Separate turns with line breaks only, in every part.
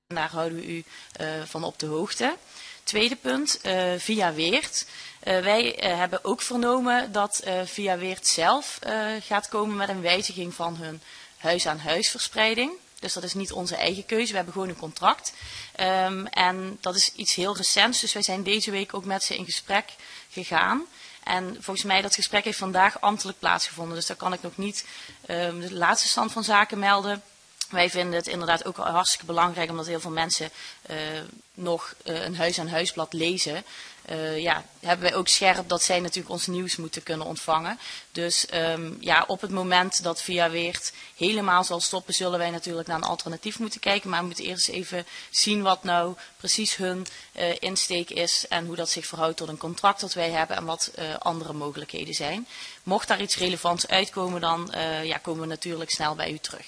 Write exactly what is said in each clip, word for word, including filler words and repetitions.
Daar houden we u uh, van op de hoogte. Tweede punt, uh, Via Weert. Uh, wij uh, hebben ook vernomen dat uh, Via Weert zelf uh, gaat komen met een wijziging van hun huis-aan-huis-verspreiding. Dus dat is niet onze eigen keuze, we hebben gewoon een contract. Um, en dat is iets heel recents, dus wij zijn deze week ook met ze in gesprek gegaan. En volgens mij dat gesprek heeft vandaag ambtelijk plaatsgevonden. Dus daar kan ik nog niet um, de laatste stand van zaken melden. Wij vinden het inderdaad ook hartstikke belangrijk, omdat heel veel mensen uh, nog uh, een huis-aan-huisblad lezen. Uh, ja, hebben wij ook scherp dat zij natuurlijk ons nieuws moeten kunnen ontvangen. Dus um, ja, op het moment dat Via Weert helemaal zal stoppen, zullen wij natuurlijk naar een alternatief moeten kijken. Maar we moeten eerst even zien wat nou precies hun uh, insteek is en hoe dat zich verhoudt tot een contract dat wij hebben en wat uh, andere mogelijkheden zijn. Mocht daar iets relevants uitkomen, dan uh, ja, komen we natuurlijk snel bij u terug.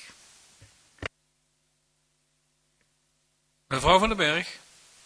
Mevrouw van den Berg.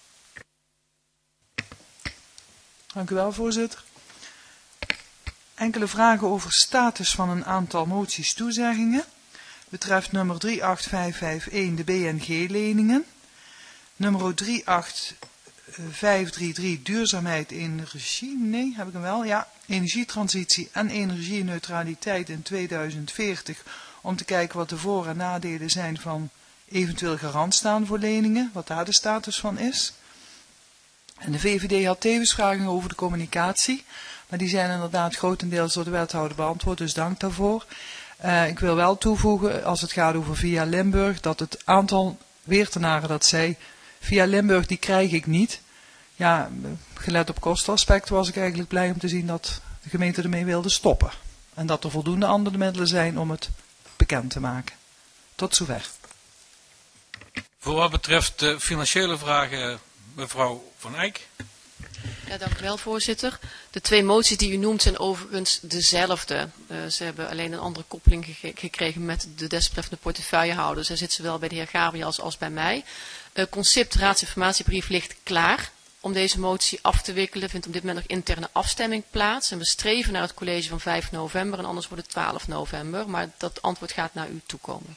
Dank u wel, voorzitter. Enkele vragen over status van een aantal moties toezeggingen. Betreft nummer drie acht vijf vijf een de B N G-leningen. Nummer drie acht vijf drie drie duurzaamheid energie. Nee, heb ik hem wel. Ja, energietransitie en energieneutraliteit in tweeduizend veertig. Om te kijken wat de voor- en nadelen zijn van eventueel garant staan voor leningen. Wat daar de status van is. En de V V D had tevens vragen over de communicatie, maar die zijn inderdaad grotendeels door de wethouder beantwoord, dus dank daarvoor. Uh, ik wil wel toevoegen, als het gaat over Via Limburg, dat het aantal Weertenaren dat zei, Via Limburg die krijg ik niet. Ja, gelet op kostenaspecten was ik eigenlijk blij om te zien dat de gemeente ermee wilde stoppen. En dat er voldoende andere middelen zijn om het bekend te maken. Tot zover.
Voor wat betreft de financiële vragen, mevrouw Van Eyck.
Ja, dank u wel, voorzitter. De twee moties die u noemt zijn overigens dezelfde. Uh, ze hebben alleen een andere koppeling ge gekregen met de desbetreffende portefeuillehouder. Zij zit zowel bij de heer Gabriels als bij mij. Uh, concept raadsinformatiebrief ligt klaar om deze motie af te wikkelen. Vindt op dit moment nog interne afstemming plaats. En we streven naar het college van vijf november en anders wordt het twaalf november. Maar dat antwoord gaat naar u toekomen.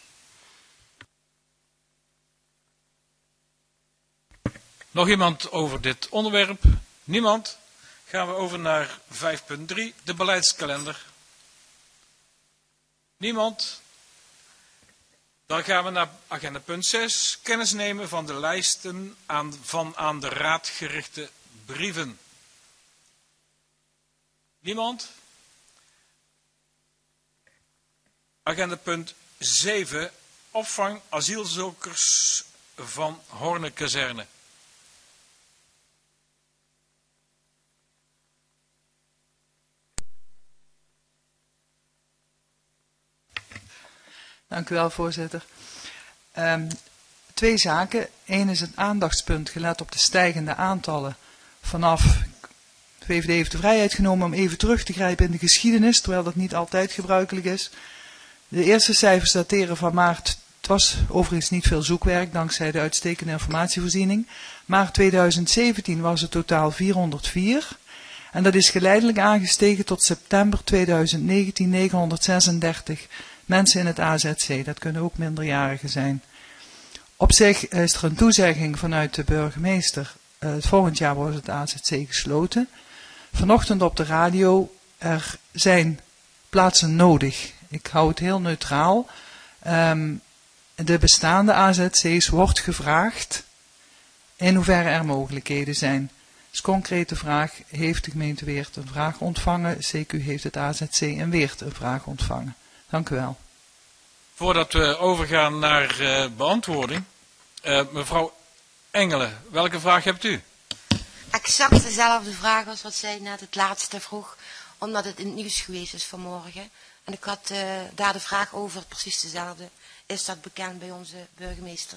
Nog iemand over dit onderwerp? Niemand? Gaan we over naar vijf punt drie, de beleidskalender. Niemand? Dan gaan we naar agenda punt zes, kennis nemen van de lijsten aan, van aan de raad gerichte brieven. Niemand? Agenda punt zeven, opvang asielzoekers van Horne-kazerne.
Dank u wel, voorzitter. Um, twee zaken. Eén is het aandachtspunt gelet op de stijgende aantallen vanaf... De V V D heeft de vrijheid genomen om even terug te grijpen in de geschiedenis, terwijl dat niet altijd gebruikelijk is. De eerste cijfers dateren van maart. Het was overigens niet veel zoekwerk, dankzij de uitstekende informatievoorziening. Maart tweeduizend zeventien was het totaal vierhonderdvier. En dat is geleidelijk aangestegen tot september tweeduizend negentien negenhonderdzesendertig mensen in het A Z C. Dat kunnen ook minderjarigen zijn. Op zich is er een toezegging vanuit de burgemeester. Uh, volgend jaar wordt het A Z C gesloten. Vanochtend op de radio, er zijn plaatsen nodig. Ik hou het heel neutraal. Um, de bestaande A Z C's wordt gevraagd in hoeverre er mogelijkheden zijn. Dus concrete vraag, heeft de gemeente Weert een vraag ontvangen? C Q heeft het A Z C in Weert een vraag ontvangen. Dank u wel.
Voordat we overgaan naar uh, beantwoording, uh, mevrouw Engelen, welke vraag hebt u?
Exact dezelfde vraag als wat zij net het laatste vroeg, omdat het in het nieuws geweest is vanmorgen. En ik had uh, daar de vraag over, precies dezelfde. Is dat bekend bij onze burgemeester?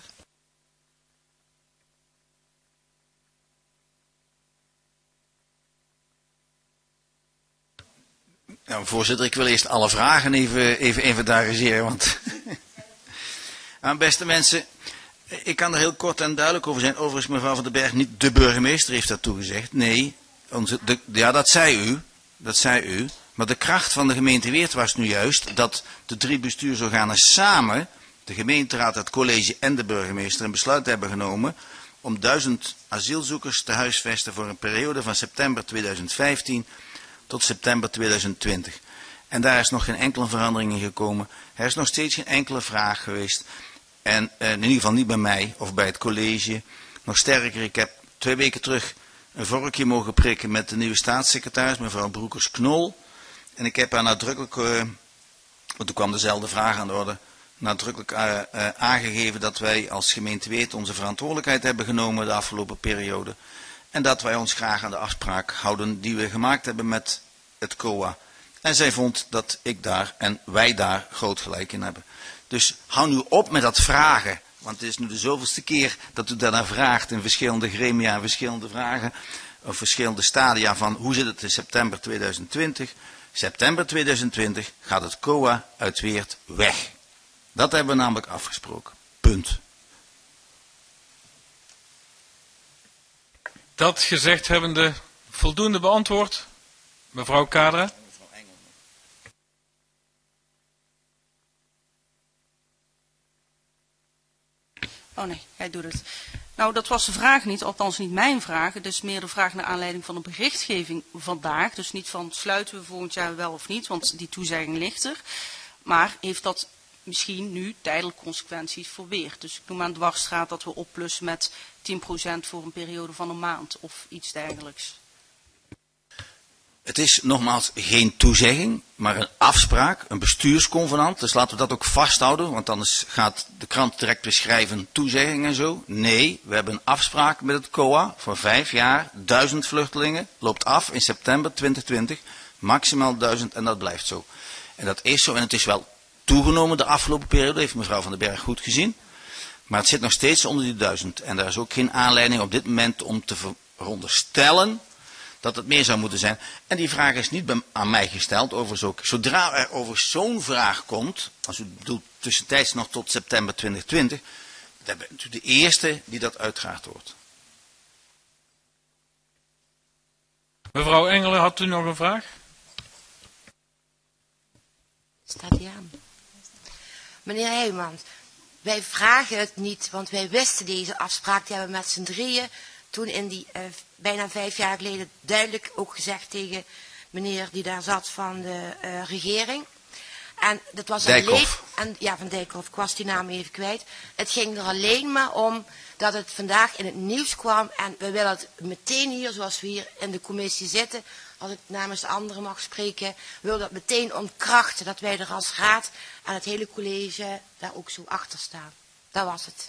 Nou, voorzitter, ik wil eerst alle vragen even, even inventariseren, want... nou, beste mensen, ik kan er heel kort en duidelijk over zijn. Overigens, mevrouw Van den Berg, niet de burgemeester heeft dat toegezegd. Nee, onze, de, ja, dat zei u, dat zei u. Maar de kracht van de gemeente Weert was nu juist dat de drie bestuursorganen samen de gemeenteraad, het college en de burgemeester een besluit hebben genomen om duizend asielzoekers te huisvesten voor een periode van september tweeduizend vijftien tot september tweeduizend twintig. En daar is nog geen enkele verandering in gekomen. Er is nog steeds geen enkele vraag geweest. En eh, in ieder geval niet bij mij of bij het college. Nog sterker, ik heb twee weken terug een vorkje mogen prikken met de nieuwe staatssecretaris, mevrouw Broekers-Knol. En ik heb haar nadrukkelijk, uh, want toen kwam dezelfde vraag aan de orde, nadrukkelijk uh, uh, aangegeven dat wij als gemeente Weert onze verantwoordelijkheid hebben genomen de afgelopen periode. En dat wij ons graag aan de afspraak houden die we gemaakt hebben met het C O A. En zij vond dat ik daar en wij daar groot gelijk in hebben. Dus hou nu op met dat vragen. Want het is nu de zoveelste keer dat u daarna vraagt in verschillende gremia en verschillende vragen. Of verschillende stadia van hoe zit het in september tweeduizend twintig. September tweeduizend twintig gaat het C O A uit Weert weg. Dat hebben we namelijk afgesproken. Punt.
Dat gezegd hebbende, voldoende beantwoord. Mevrouw Kadra.
Oh nee, hij doet het. Nou, dat was de vraag niet, althans niet mijn vraag. Het is meer de vraag naar aanleiding van de berichtgeving vandaag. Dus niet van sluiten we volgend jaar wel of niet, want die toezegging ligt er. Maar heeft dat misschien nu tijdelijk consequenties voor Weert? Dus ik noem aan Dwarsstraat dat we opplussen met tien procent voor een periode van een maand of iets dergelijks.
Het is nogmaals geen toezegging, maar een afspraak, een bestuursconvenant. Dus laten we dat ook vasthouden, want anders gaat de krant direct weer schrijven toezegging en zo. Nee, we hebben een afspraak met het C O A voor vijf jaar, duizend vluchtelingen, loopt af in september tweeduizend twintig, maximaal duizend en dat blijft zo. En dat is zo en het is wel toegenomen de afgelopen periode, heeft mevrouw Van den Berg goed gezien. Maar het zit nog steeds onder die duizend en daar is ook geen aanleiding op dit moment om te veronderstellen dat het meer zou moeten zijn. En die vraag is niet aan mij gesteld. Overigens ook, zodra er over zo'n vraag komt, als u bedoelt tussentijds nog tot september tweeduizend twintig, dan bent u de eerste die dat uiteraard hoort.
Mevrouw Engelen, had u nog een vraag?
Staat die aan? Meneer Heijmans, wij vragen het niet, want wij wisten deze afspraak, die hebben we met z'n drieën toen in die uh, bijna vijf jaar geleden duidelijk ook gezegd tegen meneer die daar zat van de uh, regering. En dat was alleen, en, ja, van Dijkhoff, ik was die naam even kwijt. Het ging er alleen maar om dat het vandaag in het nieuws kwam en we willen het meteen hier, zoals we hier in de commissie zitten, als ik namens de anderen mag spreken, wil dat meteen ontkrachten, dat wij er als raad en het hele college daar ook zo achter staan. Dat was het.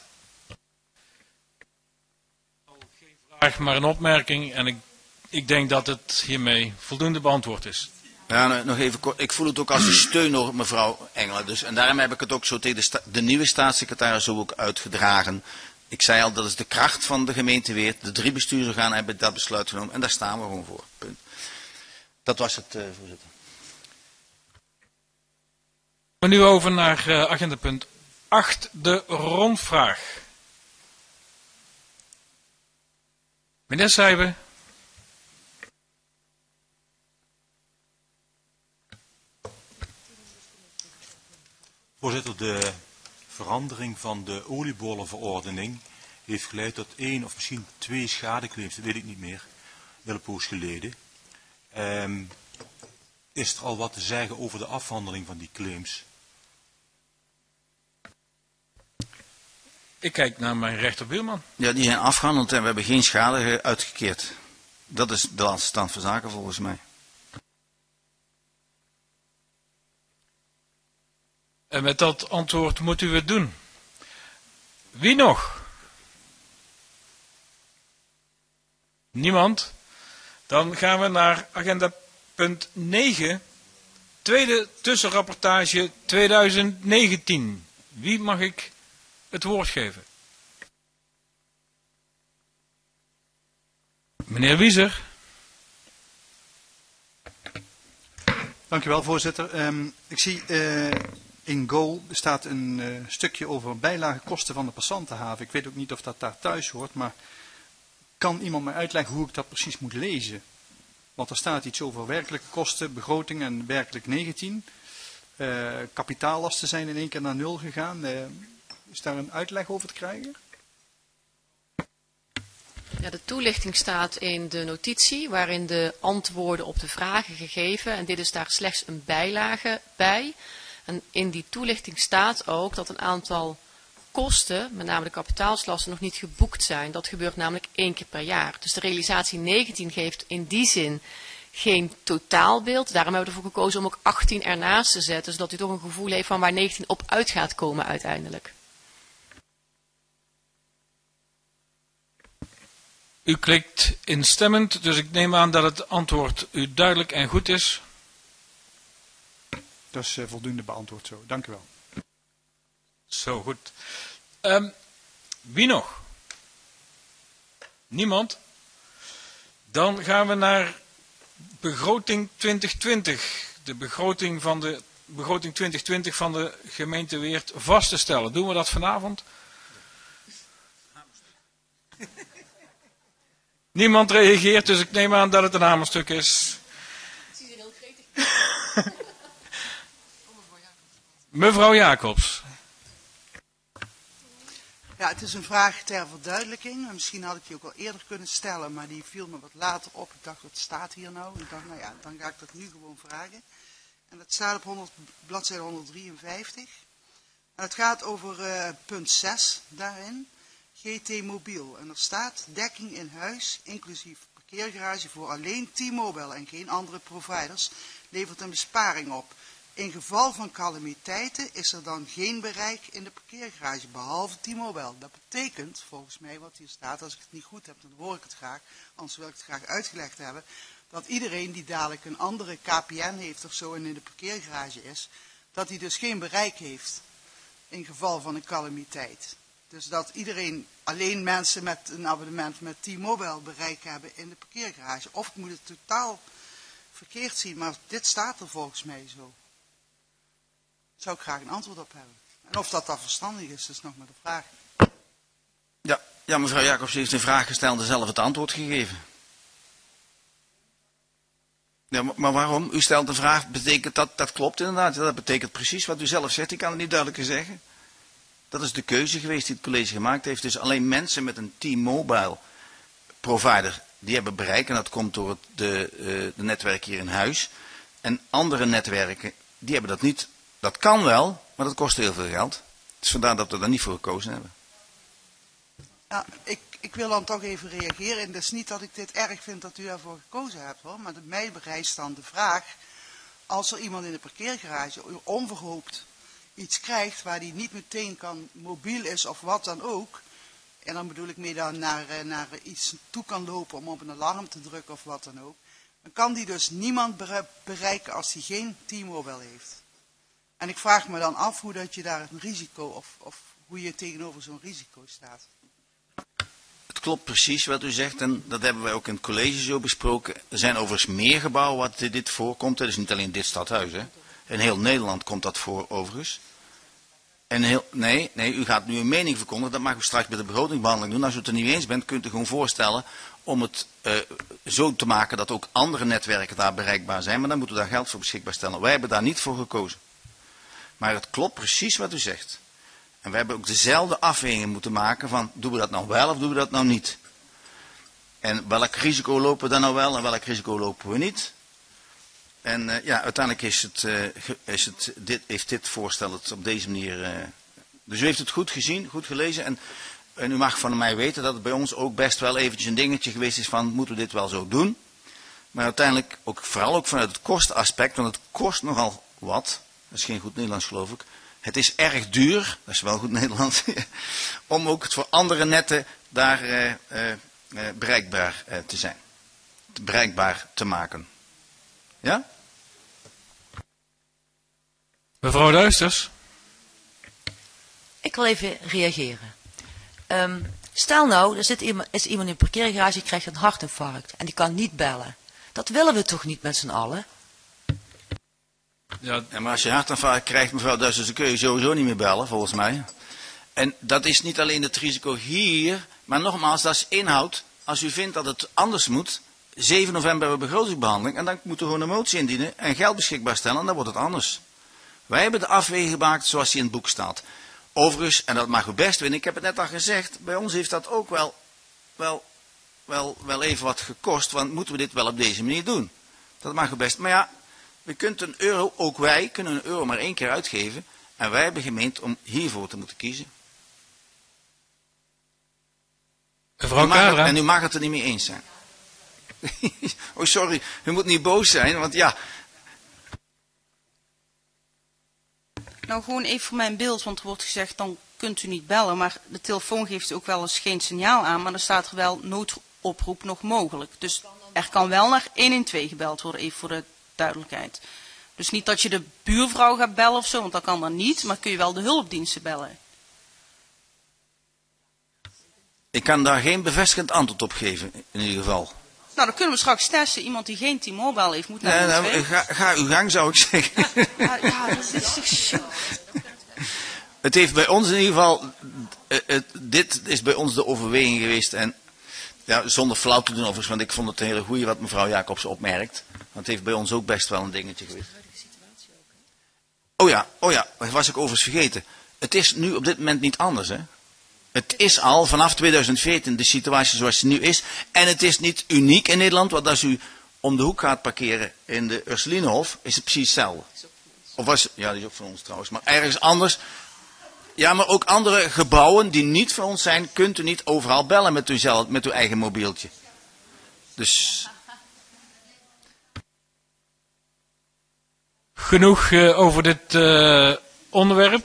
Vraag, maar een opmerking en ik, ik denk dat het hiermee voldoende beantwoord is.
Ja, nog even kort. Ik voel het ook als een steun hoor, mevrouw Engelen. Dus, en daarom heb ik het ook zo tegen de, sta de nieuwe staatssecretaris zo ook uitgedragen. Ik zei al, dat is de kracht van de gemeente Weert. De drie bestuursorganen hebben dat besluit genomen en daar staan we gewoon voor. Punt. Dat was het, uh, voorzitter.
We nu over naar uh, agenda punt acht, de rondvraag. Meneer Sijben.
Voorzitter, de verandering van de oliebollenverordening heeft geleid tot één of misschien twee schadeclaims, dat weet ik niet meer, wel een poos geleden. Um, is er al wat te zeggen over de afhandeling van die claims?
Ik kijk naar mijn rechterbuurman.
Ja, die zijn afgehandeld en we hebben geen schade uitgekeerd. Dat is de laatste stand van zaken volgens mij.
En met dat antwoord moet u het doen. Wie nog? Niemand? Dan gaan we naar agenda punt negen. Tweede tussenrapportage tweeduizend negentien. Wie mag ik het woord geven? Meneer Wieser.
Dank u wel, voorzitter. Um, ik zie uh, in Go, er staat een uh, stukje over bijlage kosten van de passantenhaven. Ik weet ook niet of dat daar thuis hoort, maar kan iemand mij uitleggen hoe ik dat precies moet lezen? Want er staat iets over werkelijke kosten, begroting en werkelijk negentien. Uh, kapitaallasten zijn in één keer naar nul gegaan. Uh, is daar een uitleg over te krijgen?
Ja, de toelichting staat in de notitie waarin de antwoorden op de vragen gegeven. En dit is daar slechts een bijlage bij. En in die toelichting staat ook dat een aantal kosten, met name de kapitaalslasten, nog niet geboekt zijn. Dat gebeurt namelijk één keer per jaar. Dus de realisatie negentien geeft in die zin geen totaalbeeld. Daarom hebben we ervoor gekozen om ook achttien ernaast te zetten, zodat u toch een gevoel heeft van waar negentien op uit gaat komen uiteindelijk.
U klikt instemmend, dus ik neem aan dat het antwoord u duidelijk en goed is.
Dat is uh, voldoende beantwoord zo. Dank u wel.
Zo, goed. Um, wie nog? Niemand? Dan gaan we naar begroting twintig twintig. De begroting van de begroting twintig twintig van de gemeente Weert vast te stellen. Doen we dat vanavond? Niemand reageert, dus ik neem aan dat het een hamerstuk is. Mevrouw Jacobs.
Ja, het is een vraag ter verduidelijking. Misschien had ik die ook al eerder kunnen stellen, maar die viel me wat later op. Ik dacht, wat staat hier nou? Ik dacht, nou ja, dan ga ik dat nu gewoon vragen. En dat staat op honderd, bladzijde honderddrieënvijftig. En het gaat over uh, punt zes daarin. G T Mobiel. En er staat dekking in huis, inclusief parkeergarage voor alleen T-Mobile en geen andere providers, levert een besparing op. In geval van calamiteiten is er dan geen bereik in de parkeergarage, behalve T-Mobile. Dat betekent, volgens mij wat hier staat, als ik het niet goed heb, dan hoor ik het graag, anders wil ik het graag uitgelegd hebben, dat iedereen die dadelijk een andere K P N heeft of zo en in de parkeergarage is, dat hij dus geen bereik heeft in geval van een calamiteit. Dus dat iedereen, alleen mensen met een abonnement met T-Mobile bereik hebben in de parkeergarage. Of ik moet het totaal verkeerd zien, maar dit staat er volgens mij zo. Daar zou ik graag een antwoord op hebben. En of dat dan verstandig is, is nog maar de vraag.
Ja, ja, mevrouw Jacobs heeft een vraag gesteld en zelf het antwoord gegeven. Ja, maar, maar waarom? U stelt een vraag, betekent dat, dat klopt inderdaad. Dat betekent precies wat u zelf zegt, ik kan het niet duidelijker zeggen. Dat is de keuze geweest die het college gemaakt heeft. Dus alleen mensen met een T-Mobile provider, die hebben bereik. En dat komt door het, de, uh, de netwerken hier in huis. En andere netwerken, die hebben dat niet. Dat kan wel, maar dat kost heel veel geld. Dus vandaar dat we daar niet voor gekozen hebben.
Ja, ik, ik wil dan toch even reageren. En het is niet dat ik dit erg vind dat u daarvoor gekozen hebt, hoor. Maar mij bereist dan de vraag, als er iemand in de parkeergarage onverhoopt iets krijgt waar die niet meteen kan mobiel is of wat dan ook. En dan bedoel ik mee dan naar, naar iets toe kan lopen om op een alarm te drukken of wat dan ook. Dan kan die dus niemand bereiken als hij geen T-Mobile heeft. En ik vraag me dan af hoe dat je daar een risico of, of hoe je tegenover zo'n risico staat.
Het klopt precies wat u zegt en dat hebben wij ook in het college zo besproken. Er zijn overigens meer gebouwen wat dit voorkomt. Het is niet alleen dit stadhuis, hè. In heel Nederland komt dat voor overigens. En heel, nee, nee, u gaat nu een mening verkondigen. Dat mag u straks bij de begrotingsbehandeling doen. Als u het er niet eens bent, kunt u gewoon voorstellen om het uh, zo te maken dat ook andere netwerken daar bereikbaar zijn. Maar dan moeten we daar geld voor beschikbaar stellen. Wij hebben daar niet voor gekozen. Maar het klopt precies wat u zegt. En we hebben ook dezelfde afwegingen moeten maken van, doen we dat nou wel of doen we dat nou niet? En welk risico lopen we dan nou wel en welk risico lopen we niet? En uh, ja, uiteindelijk is het, uh, is het, dit, heeft dit voorstel het op deze manier... Uh, dus u heeft het goed gezien, goed gelezen. En, en u mag van mij weten dat het bij ons ook best wel eventjes een dingetje geweest is van, moeten we dit wel zo doen? Maar uiteindelijk, ook, vooral ook vanuit het kostenaspect, want het kost nogal wat. Dat is geen goed Nederlands geloof ik. Het is erg duur, dat is wel goed Nederlands, om ook het voor andere netten daar uh, uh, uh, bereikbaar uh, te zijn. Bereikbaar te maken. Ja?
Mevrouw Duisters.
Ik wil even reageren. Um, stel nou, er zit iemand, is iemand in een parkeergarage, die krijgt een hartinfarct en die kan niet bellen. Dat willen we toch niet met z'n allen?
Ja, maar als je hartinfarct krijgt, mevrouw Duisters, dan kun je sowieso niet meer bellen, volgens mij. En dat is niet alleen het risico hier, maar nogmaals, dat is inhoud. Als u vindt dat het anders moet, zeven november hebben we begrotingsbehandeling en dan moeten we gewoon een motie indienen en geld beschikbaar stellen en dan wordt het anders. Wij hebben de afweging gemaakt zoals die in het boek staat. Overigens, en dat mag u best winnen, ik heb het net al gezegd, bij ons heeft dat ook wel, wel, wel, wel even wat gekost, want moeten we dit wel op deze manier doen? Dat mag u best. Maar ja, we kunnen een euro, ook wij kunnen een euro maar één keer uitgeven, en wij hebben gemeend om hiervoor te moeten kiezen.
Mevrouw
U mag het-
Kadra.
en u mag het er niet mee eens zijn. Oh, sorry, u moet niet boos zijn, want ja...
Nou, gewoon even voor mijn beeld, want er wordt gezegd, dan kunt u niet bellen. Maar de telefoon geeft ook wel eens geen signaal aan, maar dan staat er wel noodoproep nog mogelijk. Dus er kan wel naar honderdtwaalf gebeld worden, even voor de duidelijkheid. Dus niet dat je de buurvrouw gaat bellen of zo, want dat kan dan niet, maar kun je wel de hulpdiensten bellen.
Ik kan daar geen bevestigend antwoord op geven, in ieder geval.
Nou, dan kunnen we straks testen. Iemand die geen T-Mobile heeft, moet naar
Nee,
honderdtwaalf.
nou, ga, ga uw gang, zou ik zeggen.
Ja, ja, dat is toch zo.
Het heeft bij ons in ieder geval, eh, het, dit is bij ons de overweging geweest. En ja, zonder flauw te doen overigens, want ik vond het een hele goeie wat mevrouw Jacobs opmerkt. Want het heeft bij ons ook best wel een dingetje geweest. Oh ja, oh ja, dat was ik overigens vergeten. Het is nu op dit moment niet anders, hè. Het is al vanaf tweeduizend veertien de situatie zoals die nu is. En het is niet uniek in Nederland, want als u om de hoek gaat parkeren in de Ursulinehof, is het precies hetzelfde. Of was, ja, die is ook van ons trouwens, maar ergens anders. Ja, maar ook andere gebouwen die niet van ons zijn, kunt u niet overal bellen met, uzelf, met uw eigen mobieltje. Dus...
Genoeg uh, over dit uh, onderwerp.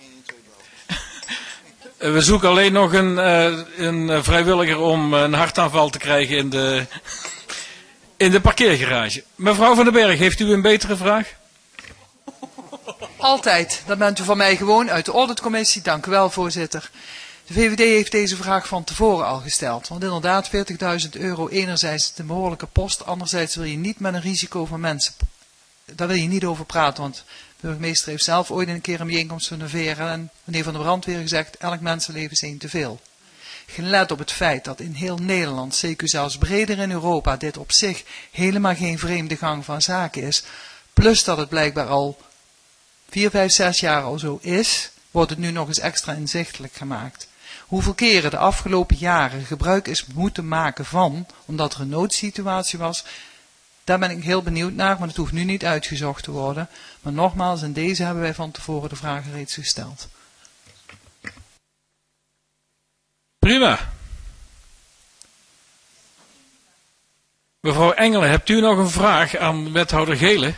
We zoeken alleen nog een, uh, een vrijwilliger om een hartaanval te krijgen in de, in de parkeergarage. Mevrouw van den Berg, heeft u een betere vraag?
Altijd. Dat bent u van mij gewoon uit de auditcommissie. Dank u wel, voorzitter. De V V D heeft deze vraag van tevoren al gesteld. Want inderdaad, veertigduizend euro, enerzijds is het een behoorlijke post. Anderzijds wil je niet met een risico van mensen. Daar wil je niet over praten, want de burgemeester heeft zelf ooit een keer een bijeenkomst van de V R en meneer Van der Brand weer gezegd, elk mensenleven is één te veel. Gelet op het feit dat in heel Nederland, zeker zelfs breder in Europa, dit op zich helemaal geen vreemde gang van zaken is, plus dat het blijkbaar al vier, vijf, zes jaar al zo is, wordt het nu nog eens extra inzichtelijk gemaakt. Hoeveel keren de afgelopen jaren gebruik is moeten maken van, omdat er een noodsituatie was, daar ben ik heel benieuwd naar, maar het hoeft nu niet uitgezocht te worden. Maar nogmaals, in deze hebben wij van tevoren de vragen reeds gesteld.
Prima. Mevrouw Engelen, hebt u nog een vraag aan wethouder Gele?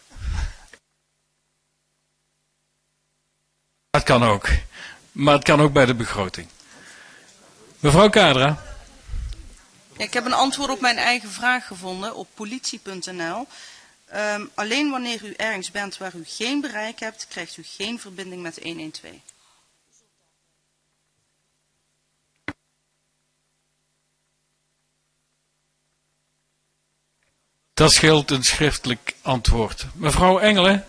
Dat kan ook. Maar het kan ook bij de begroting. Mevrouw Kadra.
Ja, ik heb een antwoord op mijn eigen vraag gevonden op politie punt n l. Um, alleen wanneer u ergens bent waar u geen bereik hebt, krijgt u geen verbinding met honderdtwaalf.
Dat scheelt een schriftelijk antwoord. Mevrouw Engelen.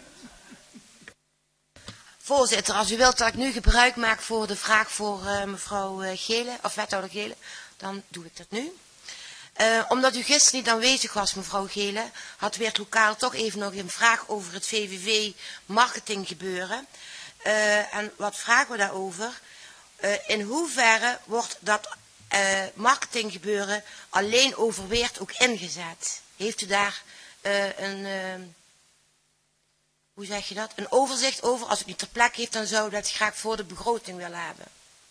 Voorzitter, als u wilt dat ik nu gebruik maak voor de vraag voor uh, mevrouw uh, Gele, of wethouder Gele, dan doe ik dat nu. Uh, omdat u gisteren niet aanwezig was, mevrouw Gele, had Weert Lokaal toch even nog een vraag over het V V V marketinggebeuren. Uh, en wat vragen we daarover? Uh, in hoeverre wordt dat uh, marketinggebeuren alleen over Weert ook ingezet? Heeft u daar uh, een, uh, hoe zeg je dat, een overzicht over? Als u het niet ter plekke heeft, dan zou ik dat graag voor de begroting willen hebben.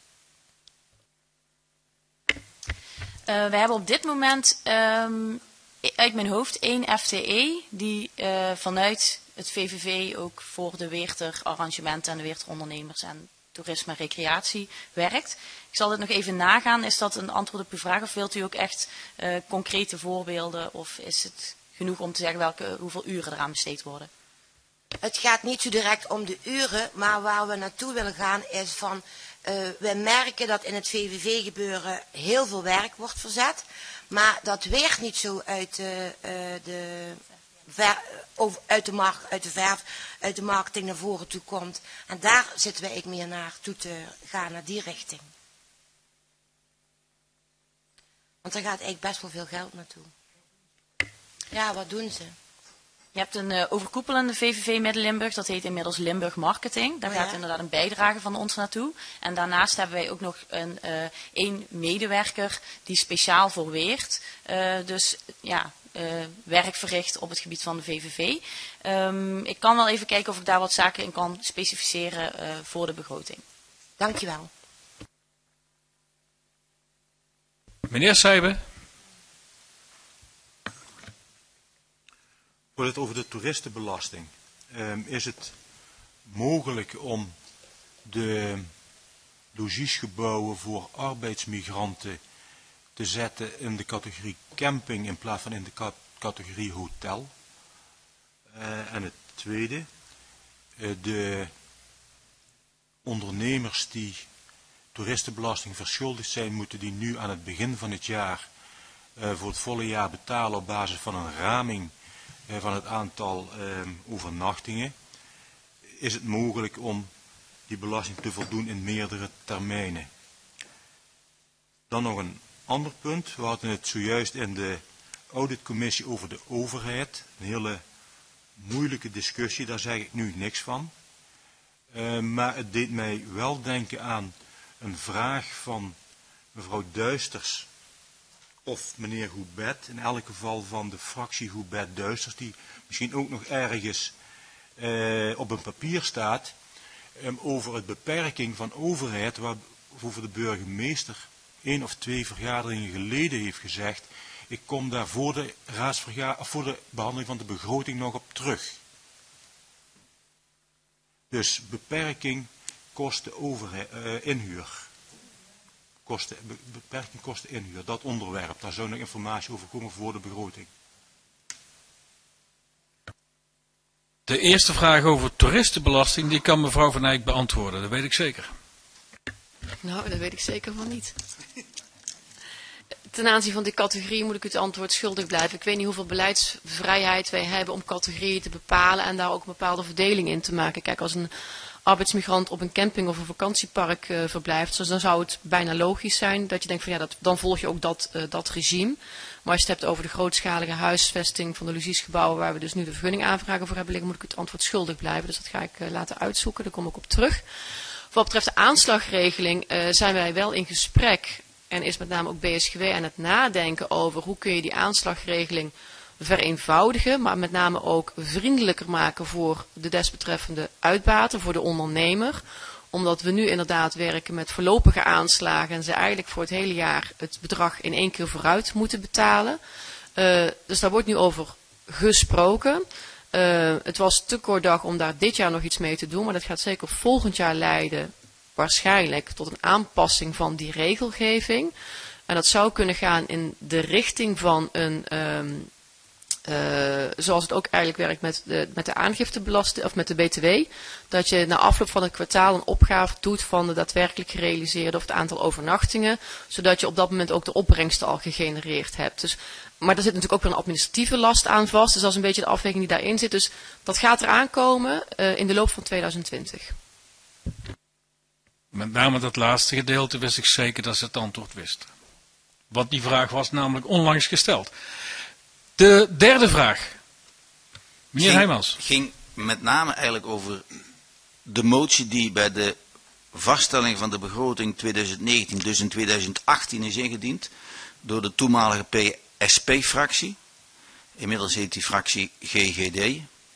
Uh, we hebben op dit moment um, uit mijn hoofd één F T E die uh, vanuit het V V V ook voor de Weerter arrangementen en de Weerter ondernemers en toerisme en recreatie werkt. Ik zal dit nog even nagaan. Is dat een antwoord op uw vraag of wilt u ook echt uh, concrete voorbeelden of is het genoeg om te zeggen welke, hoeveel uren eraan besteed worden?
Het gaat niet zo direct om de uren, maar waar we naartoe willen gaan is van... Uh, we merken dat in het V V V-gebeuren heel veel werk wordt verzet, maar dat weer niet zo uit de, uh, de, ver, over, uit, de markt, uit de verf, uit de marketing naar voren toe komt. En daar zitten wij meer naar toe te gaan, naar die richting. Want daar gaat eigenlijk best wel veel geld naartoe. Ja, wat doen ze?
Je hebt een uh, overkoepelende V V V Midden-Limburg, dat heet inmiddels Limburg Marketing. Daar
Oh ja?
gaat inderdaad een bijdrage van ons naartoe. En daarnaast hebben wij ook nog een uh, één medewerker die speciaal voor Weert. Uh, dus ja, uh, werk verricht op het gebied van de V V V. Um, ik kan wel even kijken of ik daar wat zaken in kan specificeren uh, voor de begroting.
Dankjewel.
Meneer Sijben.
Voorzitter, over de toeristenbelasting. Um, is het mogelijk om de logiesgebouwen voor arbeidsmigranten te zetten in de categorie camping in plaats van in de categorie hotel? Uh, en het tweede, uh, de ondernemers die toeristenbelasting verschuldigd zijn, moeten die nu aan het begin van het jaar uh, voor het volle jaar betalen op basis van een raming uh, van het aantal uh, overnachtingen. Is het mogelijk om die belasting te voldoen in meerdere termijnen? Dan nog een ander punt. We hadden het zojuist in de auditcommissie over de overheid. Een hele moeilijke discussie, daar zeg ik nu niks van. Uh, maar het deed mij wel denken aan een vraag van mevrouw Duisters of meneer Goubet, in elk geval van de fractie Goubet-Duisters, die misschien ook nog ergens uh, op een papier staat, um, over het beperking van overheid, waarover de burgemeester één of twee vergaderingen geleden heeft gezegd, ik kom daar voor de, raadsverga- voor de behandeling van de begroting nog op terug. Dus beperking kosten overheid, uh, inhuur. Kosten, be, beperking kosten inhuur, dat onderwerp. Daar zou nog informatie over komen voor de begroting.
De eerste vraag over toeristenbelasting, die kan mevrouw Van Eyck beantwoorden. Dat weet ik zeker.
Nou, dat weet ik zeker van niet. Ten aanzien van die categorie moet ik het antwoord schuldig blijven. Ik weet niet hoeveel beleidsvrijheid wij hebben om categorieën te bepalen en daar ook een bepaalde verdeling in te maken. Kijk, als een arbeidsmigrant op een camping of een vakantiepark uh, verblijft, dus dan zou het bijna logisch zijn dat je denkt van ja, dat, dan volg je ook dat, uh, dat regime. Maar als je het hebt over de grootschalige huisvesting van de logiesgebouwen waar we dus nu de vergunningaanvragen voor hebben liggen, moet ik het antwoord schuldig blijven. Dus dat ga ik uh, laten uitzoeken, daar kom ik op terug. Wat betreft de aanslagregeling uh, zijn wij wel in gesprek en is met name ook B S G W aan het nadenken over hoe kun je die aanslagregeling vereenvoudigen, maar met name ook vriendelijker maken voor de desbetreffende uitbater, voor de ondernemer. Omdat we nu inderdaad werken met voorlopige aanslagen en ze eigenlijk voor het hele jaar het bedrag in één keer vooruit moeten betalen. Uh, dus daar wordt nu over gesproken. Uh, het was te kort dag om daar dit jaar nog iets mee te doen, maar dat gaat zeker volgend jaar leiden waarschijnlijk tot een aanpassing van die regelgeving. En dat zou kunnen gaan in de richting van een, um, uh, zoals het ook eigenlijk werkt met de, met de aangiftebelasting of met de B T W, dat je na afloop van het kwartaal een opgave doet van de daadwerkelijk gerealiseerde of het aantal overnachtingen, zodat je op dat moment ook de opbrengsten al gegenereerd hebt. Dus, maar er zit natuurlijk ook weer een administratieve last aan vast, dus dat is een beetje de afweging die daarin zit. Dus dat gaat eraan komen uh, in de loop van tweeduizend twintig.
Met name dat laatste gedeelte wist ik zeker dat ze het antwoord wist. Want die vraag was namelijk onlangs gesteld. De derde vraag. Meneer
ging,
Heijmans.
ging met name eigenlijk over de motie die bij de vaststelling van de begroting tweeduizend negentien, dus in tweeduizend achttien is ingediend door de toenmalige P S P-fractie. Inmiddels heet die fractie G G D.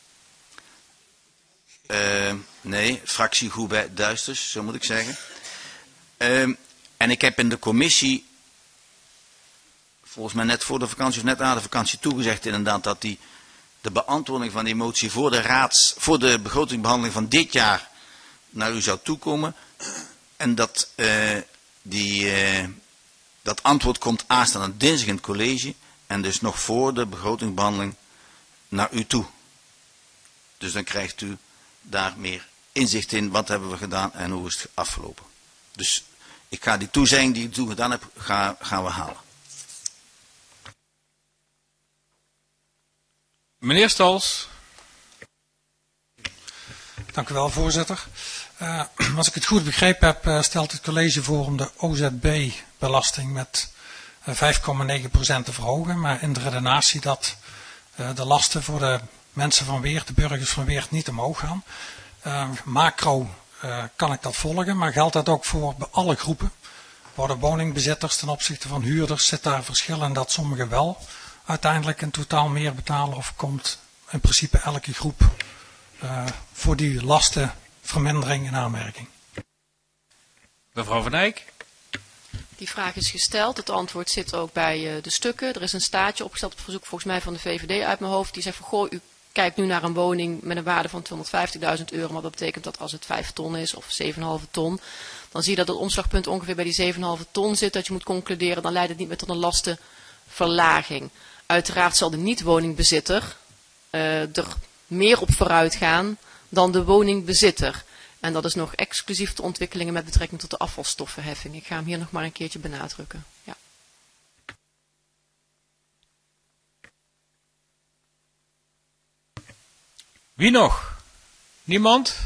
Uh, nee, fractie Goubet-Duisters, zo moet ik zeggen. Uh, en ik heb in de commissie, volgens mij net voor de vakantie of net na de vakantie toegezegd inderdaad, dat die, de beantwoording van die motie voor de, raads, voor de begrotingsbehandeling van dit jaar naar u zou toekomen. En dat, uh, die, uh, dat antwoord komt aanstaande dinsdag in het college en dus nog voor de begrotingsbehandeling naar u toe. Dus dan krijgt u daar meer inzicht in, wat hebben we gedaan en hoe is het afgelopen. Dus ik ga die toezegging die ik toen gedaan heb, ga, gaan we halen.
Meneer Stals.
Dank u wel, voorzitter. Uh, als ik het goed begrepen heb, uh, stelt het college voor om de O Z B-belasting met uh, vijf komma negen procent te verhogen. Maar in de redenatie dat uh, de lasten voor de mensen van Weert, de burgers van Weert, niet omhoog gaan. Uh, macro uh, kan ik dat volgen, maar geldt dat ook voor alle groepen? Worden woningbezitters ten opzichte van huurders, zit daar verschil in dat sommigen wel uiteindelijk in totaal meer betalen, of komt in principe elke groep uh, voor die lastenvermindering in aanmerking?
Mevrouw Van Eyck.
Die vraag is gesteld. Het antwoord zit ook bij uh, de stukken. Er is een staatje opgesteld op verzoek volgens mij van de V V D uit mijn hoofd. Die zegt van, goh, u kijkt nu naar een woning met een waarde van tweehonderdvijftigduizend euro. Maar dat betekent dat als het vijf ton is of zeven komma vijf ton, dan zie je dat het omslagpunt ongeveer bij die zeven komma vijf ton zit. Dat je moet concluderen, dan leidt het niet meer tot een lastenverlaging. Uiteraard zal de niet-woningbezitter uh, er meer op vooruit gaan dan de woningbezitter. En dat is nog exclusief de ontwikkelingen met betrekking tot de afvalstoffenheffing. Ik ga hem hier nog maar een keertje benadrukken. Ja.
Wie nog? Niemand?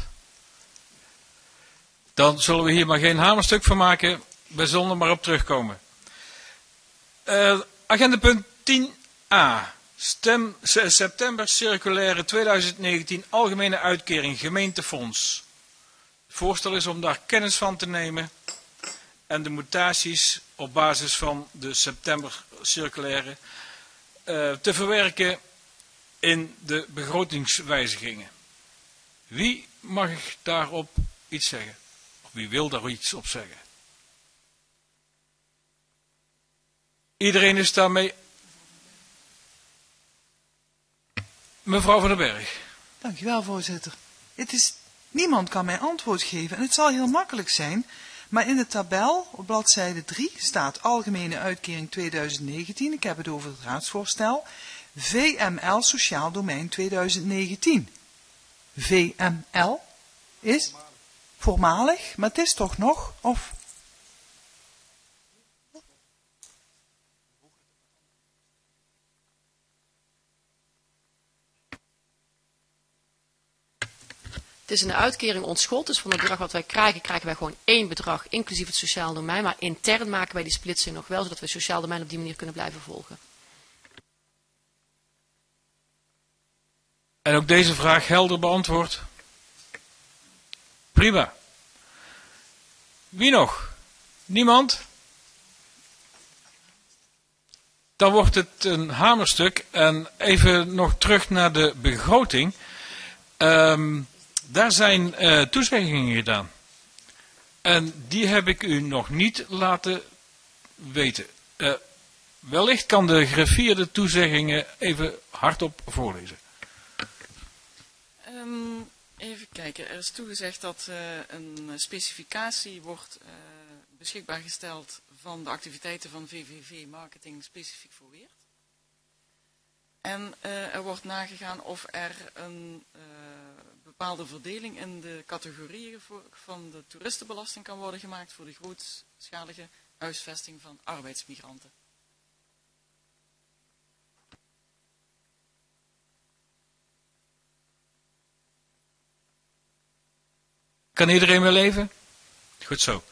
Dan zullen we hier maar geen hamerstuk van maken. We zullen er maar op terugkomen. Uh, agendapunt tien a. Stem, september circulaire tweeduizend negentien algemene uitkering gemeentefonds. Het voorstel is om daar kennis van te nemen en de mutaties op basis van de september circulaire uh, te verwerken in de begrotingswijzigingen. Wie mag daarop iets zeggen? Of wie wil daar iets op zeggen? Iedereen is daarmee. Mevrouw van den Berg.
Dankjewel, voorzitter. Het is, niemand kan mij antwoord geven en het zal heel makkelijk zijn, maar in de tabel op bladzijde drie staat algemene uitkering tweeduizend negentien, ik heb het over het raadsvoorstel, V M L Sociaal Domein tweeduizend negentien. V M L is voormalig, maar het is toch nog, of...
Het is een uitkering onschuld, dus van het bedrag wat wij krijgen, krijgen wij gewoon één bedrag, inclusief het sociaal domein. Maar intern maken wij die splitsing nog wel, zodat we het sociaal domein op die manier kunnen blijven volgen.
En ook deze vraag helder beantwoord. Prima. Wie nog? Niemand? Dan wordt het een hamerstuk. En even nog terug naar de begroting. Um, daar zijn uh, toezeggingen gedaan. En die heb ik u nog niet laten weten. Uh, wellicht kan de griffier de toezeggingen even hardop voorlezen.
Um, even kijken. Er is toegezegd dat uh, een specificatie wordt uh, beschikbaar gesteld van de activiteiten van V V V Marketing specifiek voor Weert. En uh, er wordt nagegaan of er een uh, bepaalde verdeling in de categorieën voor, van de toeristenbelasting kan worden gemaakt voor de grootschalige huisvesting van arbeidsmigranten.
Kan iedereen weer leven? Goed zo.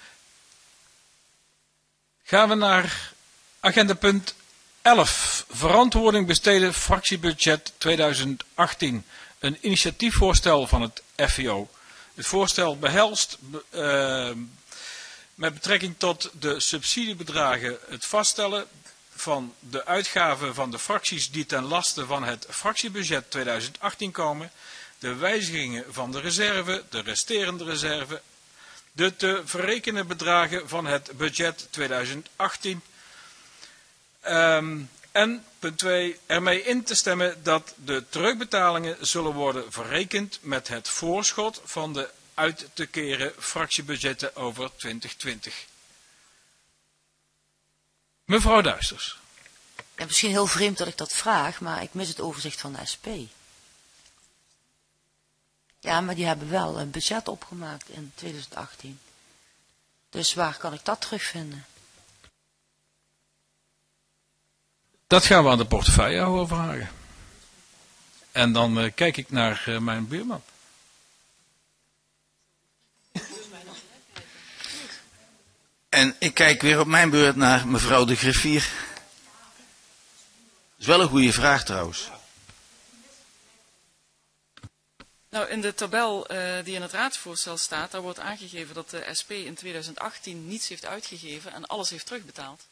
Gaan we naar agenda punt elf. Verantwoording besteden fractiebudget tweeduizend achttien. Een initiatiefvoorstel van het F V O. Het voorstel behelst uh, met betrekking tot de subsidiebedragen het vaststellen van de uitgaven van de fracties die ten laste van het fractiebudget tweeduizend achttien komen, de wijzigingen van de reserve, de resterende reserve, de te verrekenen bedragen van het budget tweeduizend achttien um, en punt twee, ermee in te stemmen dat de terugbetalingen zullen worden verrekend met het voorschot van de uit te keren fractiebudgetten over twintig twintig. Mevrouw Duisters.
Ja, misschien heel vreemd dat ik dat vraag, maar ik mis het overzicht van de S P. Ja, maar die hebben wel een budget opgemaakt in tweeduizend achttien. Dus waar kan ik dat terugvinden?
Dat gaan we aan de portefeuille overvragen. En dan uh, kijk ik naar uh, mijn buurman.
En ik kijk weer op mijn beurt naar mevrouw de griffier. Dat is wel een goede vraag trouwens.
in de tabel uh, die in het raadsvoorstel staat, daar wordt aangegeven dat de S P in tweeduizend achttien niets heeft uitgegeven en alles heeft terugbetaald.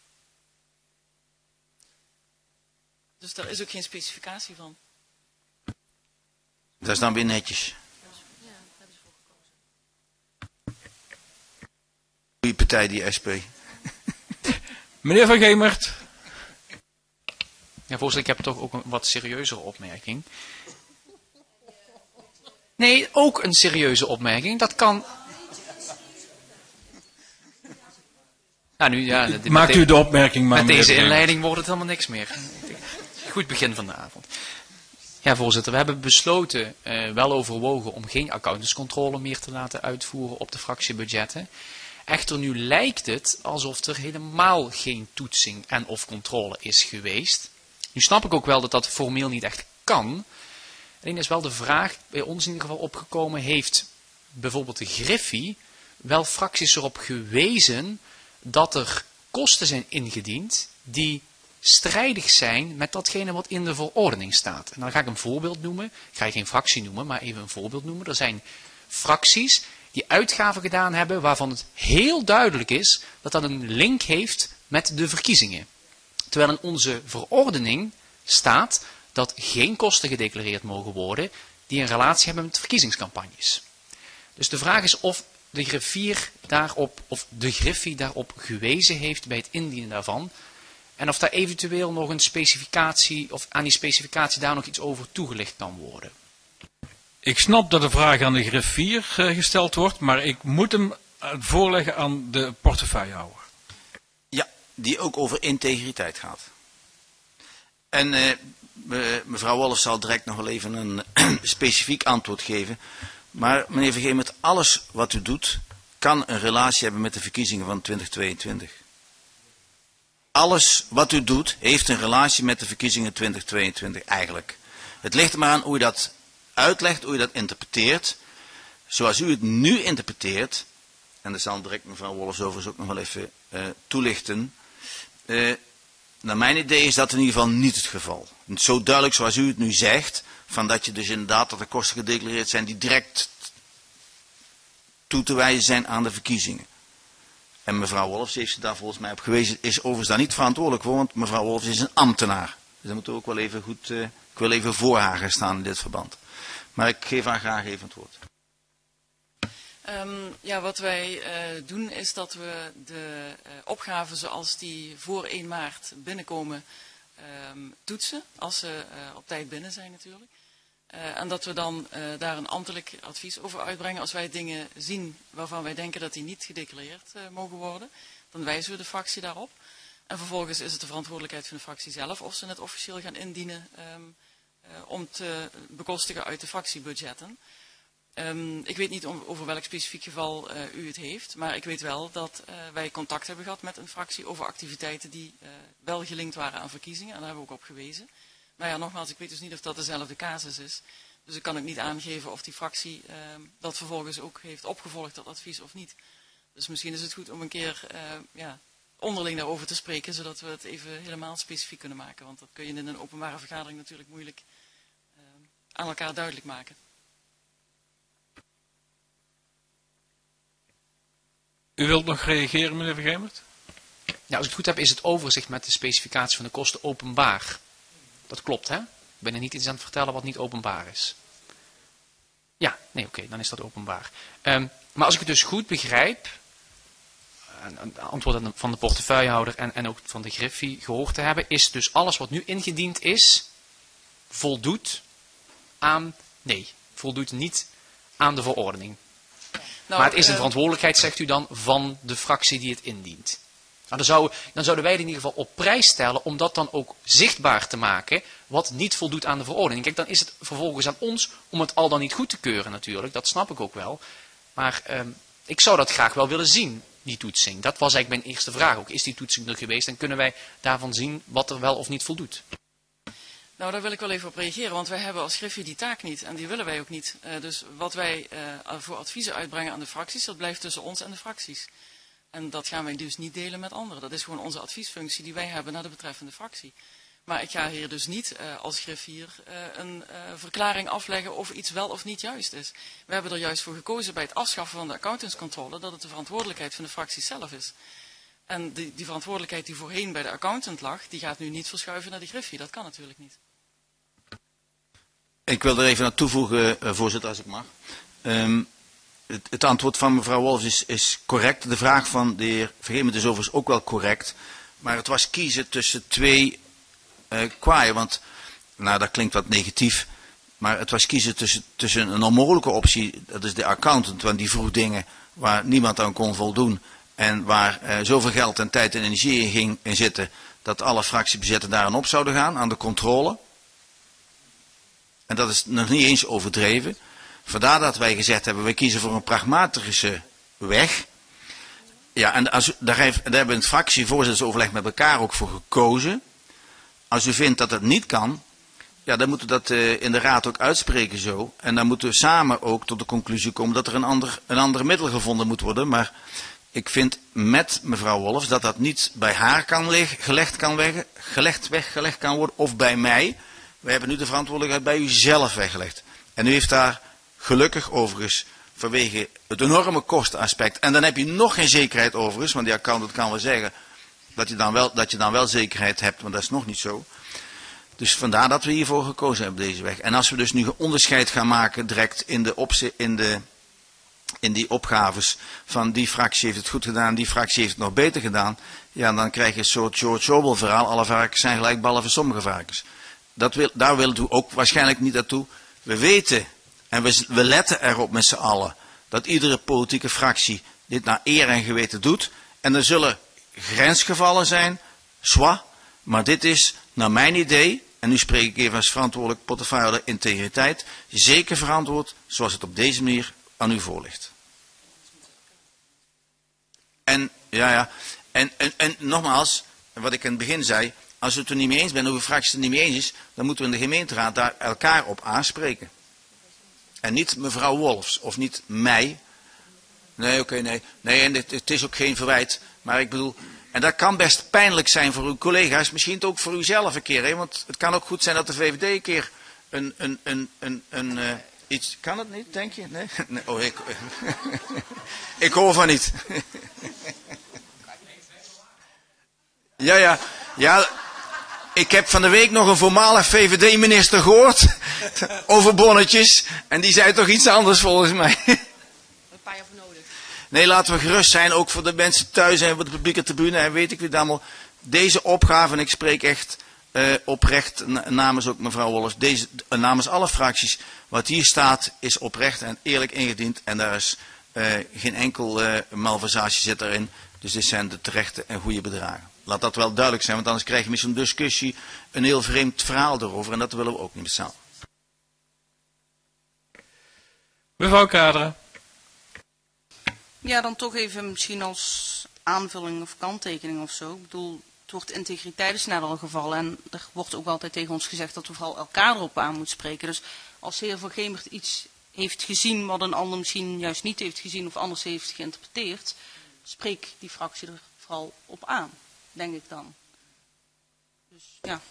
Dus daar is ook geen specificatie van.
Dat is dan weer netjes. Goeie partij, die S P.
Meneer Van Gemert.
Ja, voorzitter, ik heb toch ook een wat serieuzere opmerking. Nee, ook een serieuze opmerking. Dat kan... Nou, nu, ja, de,
Maakt u de opmerking maar.
Met deze inleiding wordt het helemaal niks meer. Goed begin van de avond. Ja, voorzitter, we hebben besloten, uh, wel overwogen om geen accountantscontrole meer te laten uitvoeren op de fractiebudgetten. Echter, nu lijkt het alsof er helemaal geen toetsing en of controle is geweest. Nu snap ik ook wel dat dat formeel niet echt kan. Alleen is wel de vraag bij ons in ieder geval opgekomen, heeft bijvoorbeeld de Griffie wel fracties erop gewezen dat er kosten zijn ingediend die strijdig zijn met datgene wat in de verordening staat. En dan ga ik een voorbeeld noemen. Ik ga je geen fractie noemen, maar even een voorbeeld noemen. Er zijn fracties die uitgaven gedaan hebben waarvan het heel duidelijk is dat dat een link heeft met de verkiezingen. Terwijl in onze verordening staat dat geen kosten gedeclareerd mogen worden die een relatie hebben met verkiezingscampagnes. Dus de vraag is of de griffier daarop, of de Griffie daarop gewezen heeft bij het indienen daarvan. En of daar eventueel nog een specificatie, of aan die specificatie daar nog iets over toegelicht kan worden.
Ik snap dat de vraag aan de griffier uh, gesteld wordt, maar ik moet hem uh, voorleggen aan de portefeuillehouder.
Ja, die ook over integriteit gaat. En uh, me, mevrouw Wolff zal direct nog wel even een specifiek antwoord geven. Maar meneer Vergemert, alles wat u doet kan een relatie hebben met de verkiezingen van twintig tweeëntwintig. Alles wat u doet heeft een relatie met de verkiezingen twintig tweeëntwintig eigenlijk. Het ligt er maar aan hoe je dat uitlegt, hoe je dat interpreteert. Zoals u het nu interpreteert, en dat zal direct mevrouw Wolff overigens ook nog wel even uh, toelichten. Uh, naar mijn idee is dat in ieder geval niet het geval. Zo duidelijk zoals u het nu zegt, van dat je dus inderdaad dat de kosten gedeclareerd zijn die direct toe te wijzen zijn aan de verkiezingen. En mevrouw Wolff heeft ze daar volgens mij op gewezen, is overigens daar niet verantwoordelijk voor, want mevrouw Wolff is een ambtenaar. Dus dat moeten we ook wel even goed, uh, ik wil even voor haar gaan staan in dit verband. Maar ik geef haar graag even het woord.
Um, ja, wat wij uh, doen is dat we de uh, opgaven zoals die voor één maart binnenkomen um, toetsen, als ze uh, op tijd binnen zijn natuurlijk. Uh, en dat we dan uh, daar een ambtelijk advies over uitbrengen. Als wij dingen zien waarvan wij denken dat die niet gedeclareerd uh, mogen worden, dan wijzen we de fractie daarop. En vervolgens is het de verantwoordelijkheid van de fractie zelf of ze het officieel gaan indienen um, uh, om te bekostigen uit de fractiebudgetten. Um, ik weet niet om, over welk specifiek geval uh, u het heeft, maar ik weet wel dat uh, wij contact hebben gehad met een fractie over activiteiten die uh, wel gelinkt waren aan verkiezingen. En daar hebben we ook op gewezen. Maar ja, nogmaals, ik weet dus niet of dat dezelfde casus is. Dus ik kan ook niet aangeven of die fractie uh, dat vervolgens ook heeft opgevolgd, dat advies of niet. Dus misschien is het goed om een keer uh, ja, onderling daarover te spreken, zodat we het even helemaal specifiek kunnen maken. Want dat kun je in een openbare vergadering natuurlijk moeilijk uh, aan elkaar duidelijk maken.
U wilt nog reageren, meneer Vergemert?
Ja, als ik het goed heb, is het overzicht met de specificatie van de kosten openbaar. Dat klopt, hè? Ik ben er niet iets aan het vertellen wat niet openbaar is. Ja, nee, oké, okay, dan is dat openbaar. Um, maar als ik het dus goed begrijp, een antwoord van de portefeuillehouder en, en ook van de Griffie gehoord te hebben, is dus alles wat nu ingediend is, voldoet aan, nee, voldoet niet aan de verordening. Nou, maar het is een verantwoordelijkheid, zegt u dan, van de fractie die het indient. Nou, dan, zou, dan zouden wij het in ieder geval op prijs stellen om dat dan ook zichtbaar te maken wat niet voldoet aan de verordening. Kijk, dan is het vervolgens aan ons om het al dan niet goed te keuren natuurlijk, dat snap ik ook wel. Maar um, ik zou dat graag wel willen zien, die toetsing. Dat was eigenlijk mijn eerste vraag ook. Is die toetsing er geweest en kunnen wij daarvan zien wat er wel of niet voldoet?
Nou, daar wil ik wel even op reageren, want wij hebben als Griffie die taak niet en die willen wij ook niet. Uh, dus wat wij uh, voor adviezen uitbrengen aan de fracties, dat blijft tussen ons en de fracties. En dat gaan wij dus niet delen met anderen. Dat is gewoon onze adviesfunctie die wij hebben naar de betreffende fractie. Maar ik ga hier dus niet uh, als griffier uh, een uh, verklaring afleggen of iets wel of niet juist is. We hebben er juist voor gekozen bij het afschaffen van de accountantscontrole dat het de verantwoordelijkheid van de fractie zelf is. En die, die verantwoordelijkheid die voorheen bij de accountant lag, die gaat nu niet verschuiven naar de griffier. Dat kan natuurlijk niet.
Ik wil er even aan toevoegen, uh, voorzitter, als ik mag. Um, het, het antwoord van mevrouw Wolfs is, is correct. De vraag van de heer Vergemen is overigens ook wel correct. Maar het was kiezen tussen twee uh, kwaaien. Want, nou dat klinkt wat negatief. Maar het was kiezen tussen, tussen een onmogelijke optie. Dat is de accountant. Want die vroeg dingen waar niemand aan kon voldoen. En waar uh, zoveel geld en tijd en energie in ging in zitten. Dat alle fractiebezetten daaraan op zouden gaan. Aan de controle. En dat is nog niet eens overdreven. Vandaar dat wij gezegd hebben, wij kiezen voor een pragmatische weg. Ja, en als u, daar, heeft, daar hebben we in het fractievoorzittersoverleg met elkaar ook voor gekozen. Als u vindt dat het niet kan, ja, dan moeten we dat uh, in de raad ook uitspreken zo. En dan moeten we samen ook tot de conclusie komen dat er een ander, een ander middel gevonden moet worden. Maar ik vind met mevrouw Wolfs dat dat niet bij haar kan leg, gelegd kan weg, gelegd weggelegd kan worden, of bij mij. Wij hebben nu de verantwoordelijkheid bij u zelf weggelegd. En u heeft daar gelukkig overigens vanwege het enorme kostenaspect. En dan heb je nog geen zekerheid overigens, want die accountant kan wel zeggen dat je dan wel, dat je dan wel zekerheid hebt, want dat is nog niet zo. Dus vandaar dat we hiervoor gekozen hebben, deze weg. En als we dus nu een onderscheid gaan maken direct in, de opzet, in, de, in die opgaves van die fractie heeft het goed gedaan, die fractie heeft het nog beter gedaan. Ja, dan krijg je een soort George Orwell verhaal, alle varkens zijn gelijk behalve sommige varkens. Dat wil, daar willen we ook waarschijnlijk niet naartoe. We weten en we, we letten erop met z'n allen dat iedere politieke fractie dit naar eer en geweten doet. En er zullen grensgevallen zijn, soit, maar dit is naar mijn idee, en nu spreek ik even als verantwoordelijk portefeuillehouder integriteit, zeker verantwoord zoals het op deze manier aan u voorligt. En, ja, ja, en, en, en nogmaals, wat ik in het begin zei, als u het er niet mee eens bent, of uw fractie het er niet mee eens is, dan moeten we in de gemeenteraad daar elkaar op aanspreken. En niet mevrouw Wolfs, of niet mij. Nee, oké, okay, nee. Nee, en het, het is ook geen verwijt. Maar ik bedoel, en dat kan best pijnlijk zijn voor uw collega's, misschien ook voor uzelf een keer. Hè? Want het kan ook goed zijn dat de V V D een keer een, een, een, een, een uh, iets... Kan het niet, denk je? Nee? Nee. Oh, ik, ik hoor van niet. Ja, ja, ja... Ik heb van de week nog een voormalig V V D-minister gehoord over bonnetjes. En die zei toch iets anders volgens mij.
Een paar jaar voor nodig.
Nee, laten we gerust zijn, ook voor de mensen thuis en voor de publieke tribune. En weet ik niet allemaal. Deze opgave, en ik spreek echt uh, oprecht namens ook mevrouw Wolfs. Deze, uh, namens alle fracties. Wat hier staat is oprecht en eerlijk ingediend. En daar is uh, geen enkel uh, malversage zit erin. Dus dit zijn de terechte en goede bedragen. Laat dat wel duidelijk zijn, want anders krijg je met zo'n discussie een heel vreemd verhaal erover. En dat willen we ook niet bestaan.
Mevrouw Kaderen.
Ja, dan toch even misschien als aanvulling of kanttekening of zo. Ik bedoel, het wordt integriteit is net al gevallen. En er wordt ook altijd tegen ons gezegd dat we vooral elkaar erop aan moeten spreken. Dus als de heer Van Gemert iets heeft gezien wat een ander misschien juist niet heeft gezien of anders heeft geïnterpreteerd, spreek die fractie er vooral op aan. Denk ik dan. Dus ja.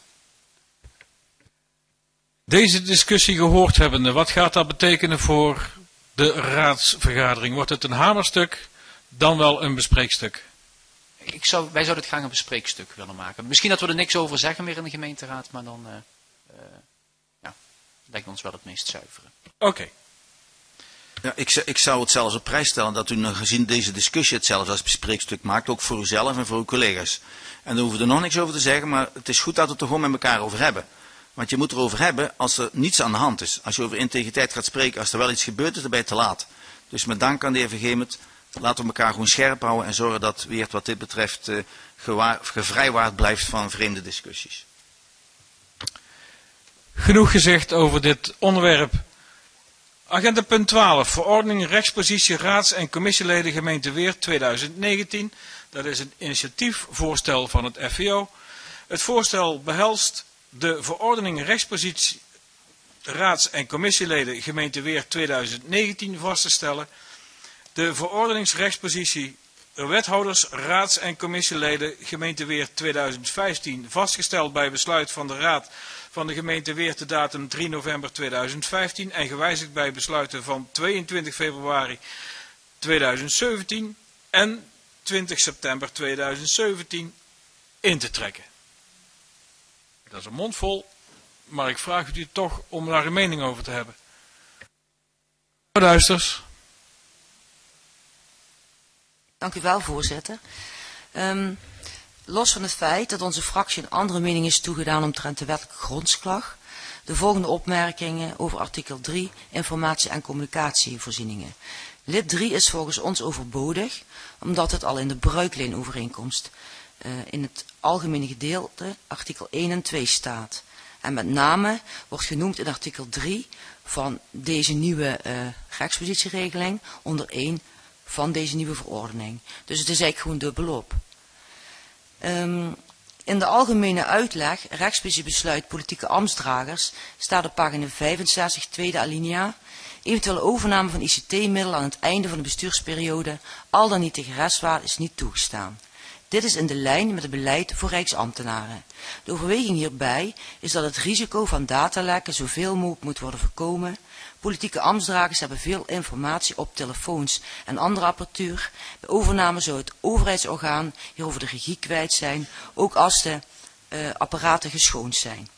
Deze discussie gehoord hebbende, wat gaat dat betekenen voor de raadsvergadering? Wordt het een hamerstuk, dan wel een bespreekstuk?
Ik zou, wij zouden het graag een bespreekstuk willen maken. Misschien dat we er niks over zeggen meer in de gemeenteraad, maar dan uh, uh, ja, lijkt ons wel het meest zuivere.
Oké. Okay.
Ja, ik, ik zou het zelfs op prijs stellen dat u gezien deze discussie het zelfs als bespreekstuk maakt, ook voor uzelf en voor uw collega's. En daar hoeven we er nog niks over te zeggen, maar het is goed dat we het er gewoon met elkaar over hebben. Want je moet erover hebben als er niets aan de hand is. Als je over integriteit gaat spreken, als er wel iets gebeurt is, dan ben je te laat. Dus met dank aan de heer Vergemert, laten we elkaar gewoon scherp houden en zorgen dat Weert wat dit betreft uh, gewaar, gevrijwaard blijft van vreemde discussies.
Genoeg gezegd over dit onderwerp. Agenda punt twaalf, verordening rechtspositie raads- en commissieleden gemeente Weert tweeduizend negentien. Dat is een initiatiefvoorstel van het F V O. Het voorstel behelst de verordening rechtspositie raads- en commissieleden gemeente Weert tweeduizend negentien vast te stellen. De verordeningsrechtspositie wethouders, raads- en commissieleden gemeente Weert tweeduizend vijftien, vastgesteld bij besluit van de raad van de gemeente Weert de datum drie november tweeduizend vijftien en gewijzigd bij besluiten van tweeëntwintig februari tweeduizend zeventien en twintig september tweeduizend zeventien in te trekken. Dat is een mondvol, maar ik vraag u toch om daar een mening over te hebben. Duisters.
Dank u wel, voorzitter. Um, los van het feit dat onze fractie een andere mening is toegedaan omtrent de wettelijke grondslag, de volgende opmerkingen over artikel drie, informatie- en communicatievoorzieningen. Lid drie is volgens ons overbodig, omdat het al in de bruikleenovereenkomst uh, in het algemene gedeelte artikel één en twee staat. En met name wordt genoemd in artikel drie van deze nieuwe uh, rechtspositieregeling onder één van deze nieuwe verordening. Dus het is eigenlijk gewoon dubbelop. Um, in de algemene uitleg, rechtspositiebesluit politieke ambtsdragers, staat op pagina vijfenzestig, tweede alinea, eventuele overname van I C T-middelen aan het einde van de bestuursperiode, al dan niet tegen restwaarde, is niet toegestaan. Dit is in de lijn met het beleid voor rijksambtenaren. De overweging hierbij is dat het risico van datalekken zoveel mogelijk moet worden voorkomen. Politieke ambtsdragers hebben veel informatie op telefoons en andere apparatuur. Bij overname zou het overheidsorgaan hierover de regie kwijt zijn, ook als de uh, apparaten geschoond zijn.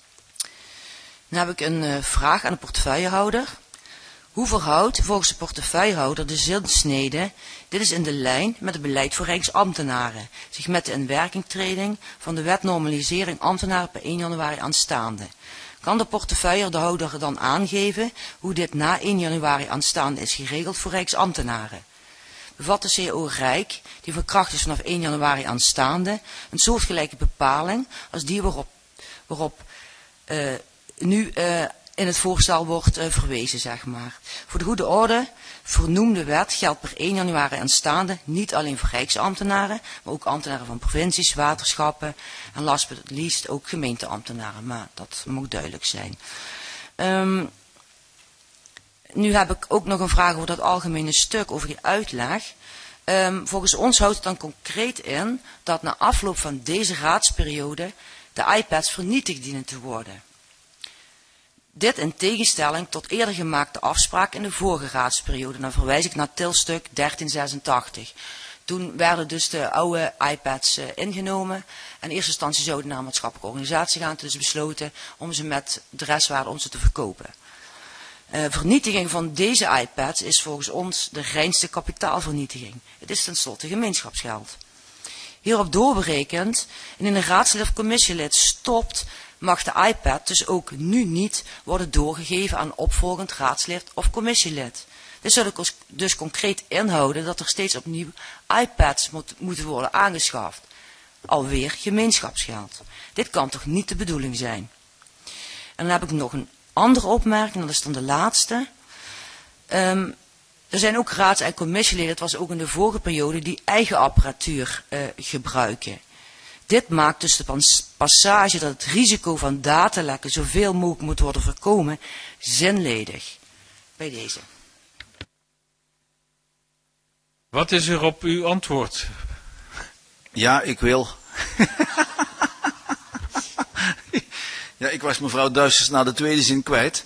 Dan heb ik een uh, vraag aan de portefeuillehouder. Hoe verhoudt volgens de portefeuillehouder de zinsnede, dit is in de lijn met het beleid voor rijksambtenaren, zich met de inwerkingtreding van de wet normalisering ambtenaren per één januari aanstaande? Kan de portefeuillehouder dan aangeven hoe dit na één januari aanstaande is geregeld voor rijksambtenaren? Bevat de C O Rijk, die van kracht is vanaf één januari aanstaande, een soortgelijke bepaling als die waarop, waarop uh, nu uh, in het voorstel wordt uh, verwezen, zeg maar. Voor de goede orde, vernoemde wet geldt per één januari aanstaande niet alleen voor rijksambtenaren, maar ook ambtenaren van provincies, waterschappen en last but not least ook gemeenteambtenaren. Maar dat moet duidelijk zijn. Um, nu heb ik ook nog een vraag over dat algemene stuk, over die uitleg. Um, volgens ons houdt het dan concreet in dat na afloop van deze raadsperiode de iPads vernietigd dienen te worden. Dit in tegenstelling tot eerder gemaakte afspraak in de vorige raadsperiode. Dan verwijs ik naar tilstuk dertien zesentachtig. Toen werden dus de oude iPads uh, ingenomen. En in eerste instantie zouden naar een maatschappelijke organisatie gaan. Dus besloten om ze met de restwaarde om ze te verkopen. Uh, vernietiging van deze iPads is volgens ons de reinste kapitaalvernietiging. Het is tenslotte gemeenschapsgeld. Hierop doorberekend, indien een raadslid of commissielid stopt, mag de iPad dus ook nu niet worden doorgegeven aan een opvolgend raadslid of commissielid. Dit zou dus concreet inhouden dat er steeds opnieuw iPads moet, moeten worden aangeschaft. Alweer gemeenschapsgeld. Dit kan toch niet de bedoeling zijn. En dan heb ik nog een andere opmerking, dat is dan de laatste. Um, er zijn ook raads- en commissieleden, dat was ook in de vorige periode, die eigen apparatuur uh, gebruiken. Dit maakt dus de passage dat het risico van datalekken zoveel mogelijk moet worden voorkomen zinledig. Bij deze.
Wat is er op uw antwoord?
Ja, ik wil. Ja, ik was mevrouw Duisters na de tweede zin kwijt.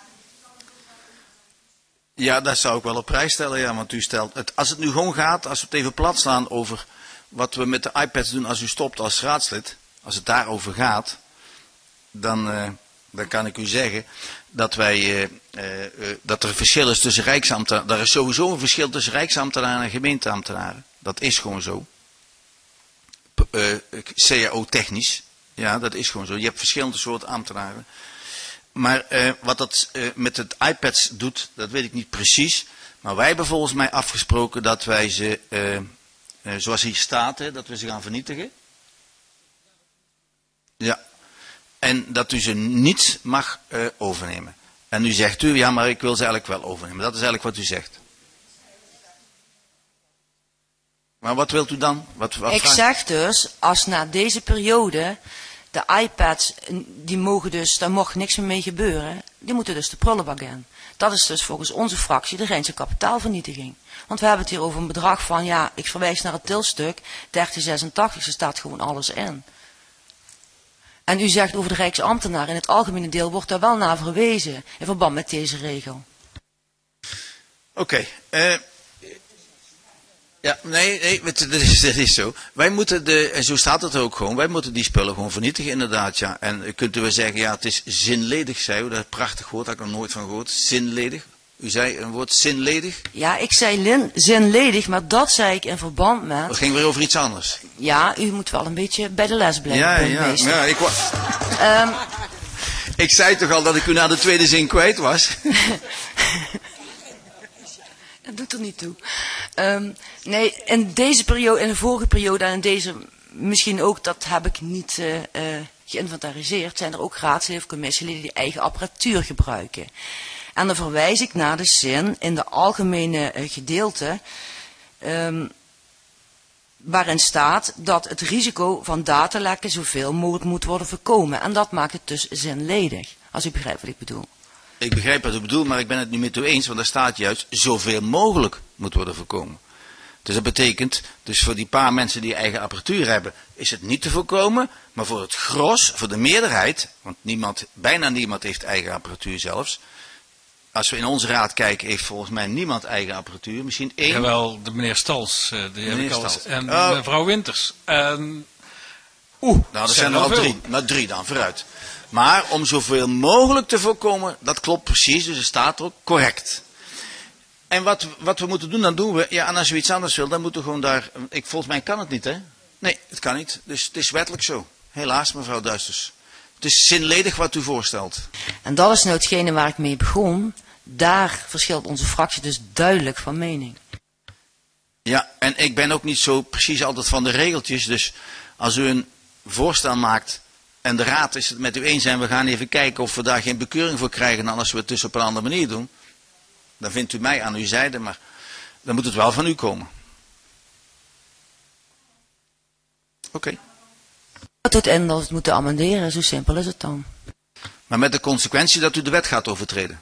Ja, dat zou ik wel op prijs stellen, ja, want u stelt het. Als het nu gewoon gaat, als we het even plat slaan over wat we met de iPads doen als u stopt als raadslid, als het daarover gaat, dan, uh, dan kan ik u zeggen dat wij, uh, uh, uh, dat er een verschil is tussen rijksambtenaren. Er is sowieso een verschil tussen rijksambtenaren en gemeenteambtenaren. Dat is gewoon zo. P uh, C A O-technisch. Ja, dat is gewoon zo. Je hebt verschillende soorten ambtenaren. Maar uh, wat dat uh, met het iPads doet, dat weet ik niet precies. Maar wij hebben volgens mij afgesproken dat wij ze, uh, uh, zoals hier staat, hè, dat we ze gaan vernietigen. Ja. En dat u ze niet mag uh, overnemen. En nu zegt u, ja, maar ik wil ze eigenlijk wel overnemen. Dat is eigenlijk wat u zegt. Maar wat wilt u dan? Wat, wat
ik
vraagt?
zeg dus, als na deze periode De iPads, die mogen dus, daar mocht niks meer mee gebeuren. Die moeten dus de prullenbak in. Dat is dus volgens onze fractie de reinste kapitaalvernietiging. Want we hebben het hier over een bedrag van, ja, ik verwijs naar het tilstuk, dertig zesentachtig, er staat gewoon alles in. En u zegt over de Rijksambtenaar, in het algemene deel wordt daar wel naar verwezen, in verband met deze regel.
Oké, okay, uh, ja, nee, nee, dat is, dat is zo. Wij moeten de, en zo staat het ook gewoon, wij moeten die spullen gewoon vernietigen inderdaad, ja. En u kunt u wel zeggen, ja, het is zinledig, zei u, dat is een prachtig woord, daar heb ik nog nooit van gehoord, zinledig. U zei een woord zinledig?
Ja, ik zei lin, zinledig, maar dat zei ik in verband met...
Het ging weer over iets anders.
Ja, u moet wel een beetje bij de les blijven.
Ja, ja, ja, ik wa... um... Ik zei toch al dat ik u na de tweede zin kwijt was?
Dat doet er niet toe. Um, nee, in deze periode, in de vorige periode en in deze misschien ook, dat heb ik niet uh, uh, geïnventariseerd, zijn er ook raadsleden of commissieleden die eigen apparatuur gebruiken. En dan verwijs ik naar de zin in de algemene uh, gedeelte, um, waarin staat dat het risico van datalekken zoveel mogelijk moet worden voorkomen. En dat maakt het dus zinledig, als u begrijpt wat ik bedoel.
Ik begrijp wat u bedoelt, maar ik ben het niet met u eens, want daar staat juist zoveel mogelijk moet worden voorkomen. Dus dat betekent, dus voor die paar mensen die eigen apparatuur hebben, is het niet te voorkomen, maar voor het gros, voor de meerderheid, want niemand, bijna niemand heeft eigen apparatuur zelfs. Als we in onze raad kijken, heeft volgens mij niemand eigen apparatuur, misschien één.
Jawel, de meneer Stals, die meneer heb ik al eens, en
oh.
mevrouw Winters. En...
Oeh, nou dat zijn er al drie, nou drie dan, vooruit. Maar om zoveel mogelijk te voorkomen, dat klopt precies, dus er staat er ook correct. En wat, wat we moeten doen, dan doen we, ja, en als we iets anders willen, dan moeten we gewoon daar, ik, volgens mij kan het niet, hè? Nee, het kan niet, dus het is wettelijk zo. Helaas, mevrouw Duisters. Het is zinledig wat u voorstelt.
En dat is nou hetgene waar ik mee begon. Daar verschilt onze fractie dus duidelijk van mening.
Ja, en ik ben ook niet zo precies altijd van de regeltjes, dus als u een voorstel maakt en de raad is het met u eens en we gaan even kijken of we daar geen bekeuring voor krijgen dan als we het dus op een andere manier doen, dan vindt u mij aan uw zijde, maar dan moet het wel van u komen. Oké. Okay.
Het houdt in dat we het moeten amenderen, zo simpel is het dan.
Maar met de consequentie dat u de wet gaat overtreden.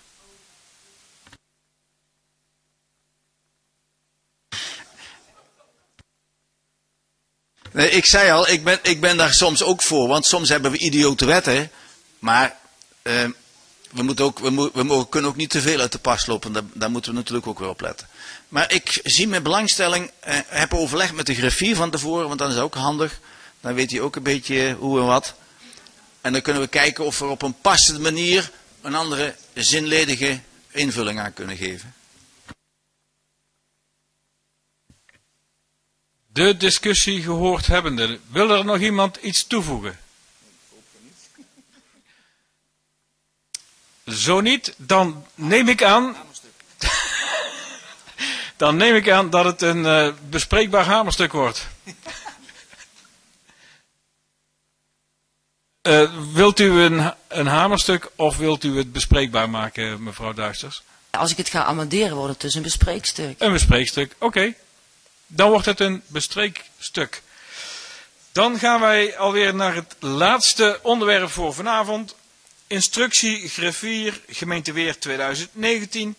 Nee, ik zei al, ik ben, ik ben daar soms ook voor, want soms hebben we idiote wetten, maar uh, we, moeten ook, we, mo we mogen, kunnen ook niet te veel uit de pas lopen, daar, daar moeten we natuurlijk ook weer op letten. Maar ik zie met belangstelling, uh, heb overleg met de griffier van tevoren, want dat is ook handig, dan weet hij ook een beetje hoe en wat. En dan kunnen we kijken of we op een passende manier een andere zinledige invulling aan kunnen geven.
De discussie gehoord hebbende. Wil er nog iemand iets toevoegen? Zo niet, dan neem ik aan... dan neem ik aan dat het een uh, bespreekbaar hamerstuk wordt. Uh, wilt u een, een hamerstuk of wilt u het bespreekbaar maken, mevrouw Duisters?
Als ik het ga amenderen, wordt het dus een bespreekstuk.
Een bespreekstuk, oké. Okay. Dan wordt het een bespreekstuk. Dan gaan wij alweer naar het laatste onderwerp voor vanavond. Instructie griffier gemeente Weert tweeduizend negentien.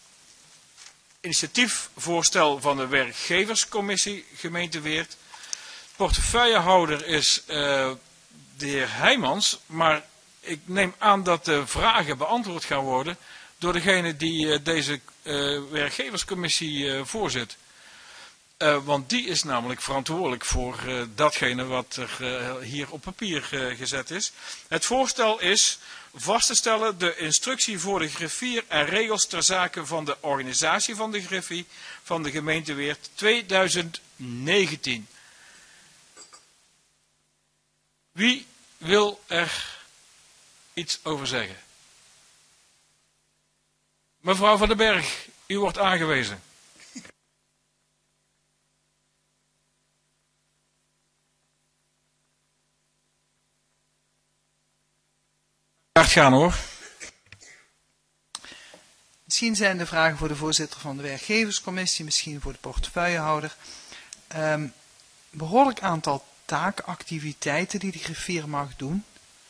Initiatiefvoorstel van de werkgeverscommissie gemeente Weert. Portefeuillehouder is uh, de heer Heijmans. Maar ik neem aan dat de vragen beantwoord gaan worden door degene die uh, deze uh, werkgeverscommissie uh, voorzit. Uh, want die is namelijk verantwoordelijk voor uh, datgene wat er uh, hier op papier uh, gezet is. Het voorstel is vast te stellen de instructie voor de griffier en regels ter zake van de organisatie van de griffie van de gemeente Weert tweeduizend negentien. Wie wil er iets over zeggen? Mevrouw van den Berg, u wordt aangewezen. Hard gaan hoor.
Misschien zijn de vragen voor de voorzitter van de werkgeverscommissie, misschien voor de portefeuillehouder. Um, behoorlijk aantal taakactiviteiten die de griffier mag doen.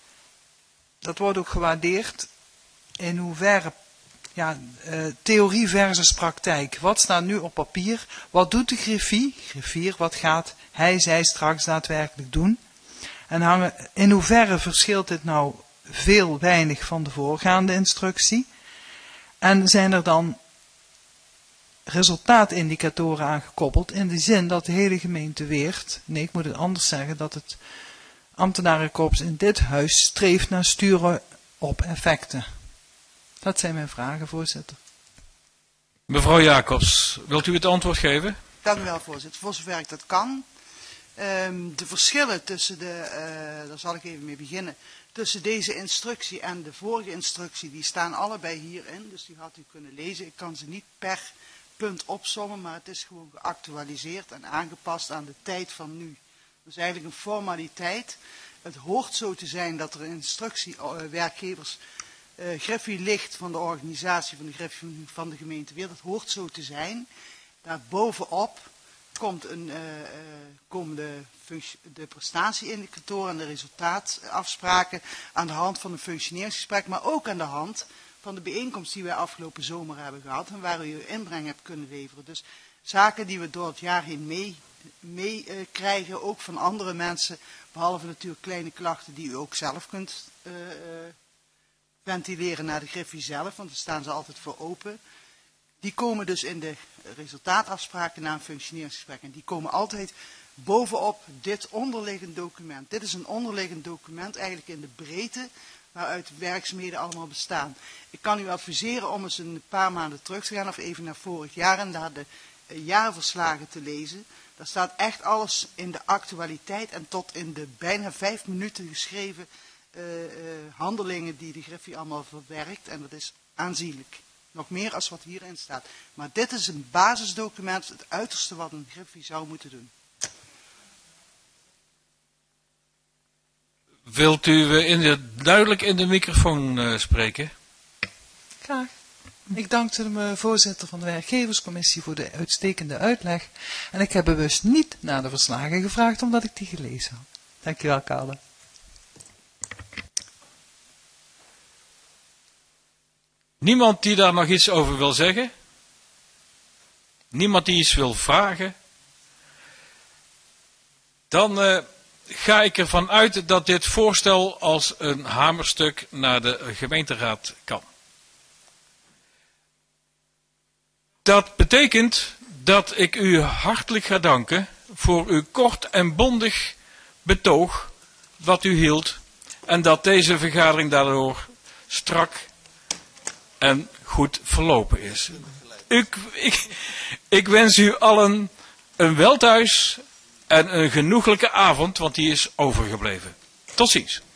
Dat wordt ook gewaardeerd in hoeverre, ja, uh, theorie versus praktijk. Wat staat nu op papier? Wat doet de griffie? Griffier, wat gaat hij, zij straks daadwerkelijk doen? En hangen, in hoeverre verschilt dit nou veel, weinig van de voorgaande instructie? En zijn er dan resultaatindicatoren aangekoppeld in de zin dat de hele gemeente Weert, nee, ik moet het anders zeggen, dat het ambtenarenkorps in dit huis streeft naar sturen op effecten. Dat zijn mijn vragen, voorzitter.
Mevrouw Jacobs, wilt u het antwoord geven?
Dank u wel, voorzitter. Voor zover ik dat kan. Um, de verschillen tussen de, uh, daar zal ik even mee beginnen, tussen deze instructie en de vorige instructie, die staan allebei hierin, dus die had u kunnen lezen. Ik kan ze niet per punt opsommen, maar het is gewoon geactualiseerd en aangepast aan de tijd van nu. Dus eigenlijk een formaliteit. Het hoort zo te zijn dat er een instructie uh, werkgevers uh, griffie ligt van de organisatie van de griffie van de gemeente Weert. Dat hoort zo te zijn. Daarbovenop komt een, uh, uh, komen de, de prestatieindicatoren en de resultaatafspraken aan de hand van een functioneringsgesprek, maar ook aan de hand van de bijeenkomst die wij afgelopen zomer hebben gehad en waar u uw inbreng hebt kunnen leveren. Dus zaken die we door het jaar heen mee, mee uh, krijgen, ook van andere mensen, behalve natuurlijk kleine klachten die u ook zelf kunt uh, uh, ventileren naar de griffie zelf, want daar staan ze altijd voor open. Die komen dus in de resultaatafspraken na een functioneringsgesprek. En die komen altijd bovenop dit onderliggend document. Dit is een onderliggend document eigenlijk in de breedte waaruit werkzaamheden allemaal bestaan. Ik kan u adviseren om eens een paar maanden terug te gaan of even naar vorig jaar en daar de uh, jaarverslagen te lezen. Daar staat echt alles in de actualiteit en tot in de bijna vijf minuten geschreven uh, uh, handelingen die de griffie allemaal verwerkt. En dat is aanzienlijk. Nog meer als wat hierin staat. Maar dit is een basisdocument, het uiterste wat een griffie zou moeten doen.
Wilt u in de, duidelijk in de microfoon uh, spreken?
Graag. Ik dank de voorzitter van de werkgeverscommissie voor de uitstekende uitleg. En ik heb bewust niet naar de verslagen gevraagd, omdat ik die gelezen had. Dank u wel, Carla.
Niemand die daar nog iets over wil zeggen? Niemand die iets wil vragen? Dan uh, ga ik ervan uit dat dit voorstel als een hamerstuk naar de gemeenteraad kan. Dat betekent dat ik u hartelijk ga danken voor uw kort en bondig betoog wat u hield en dat deze vergadering daardoor strak en goed verlopen is. Ik, ik, ik wens u allen een welthuis en een genoeglijke avond, want die is overgebleven. Tot ziens.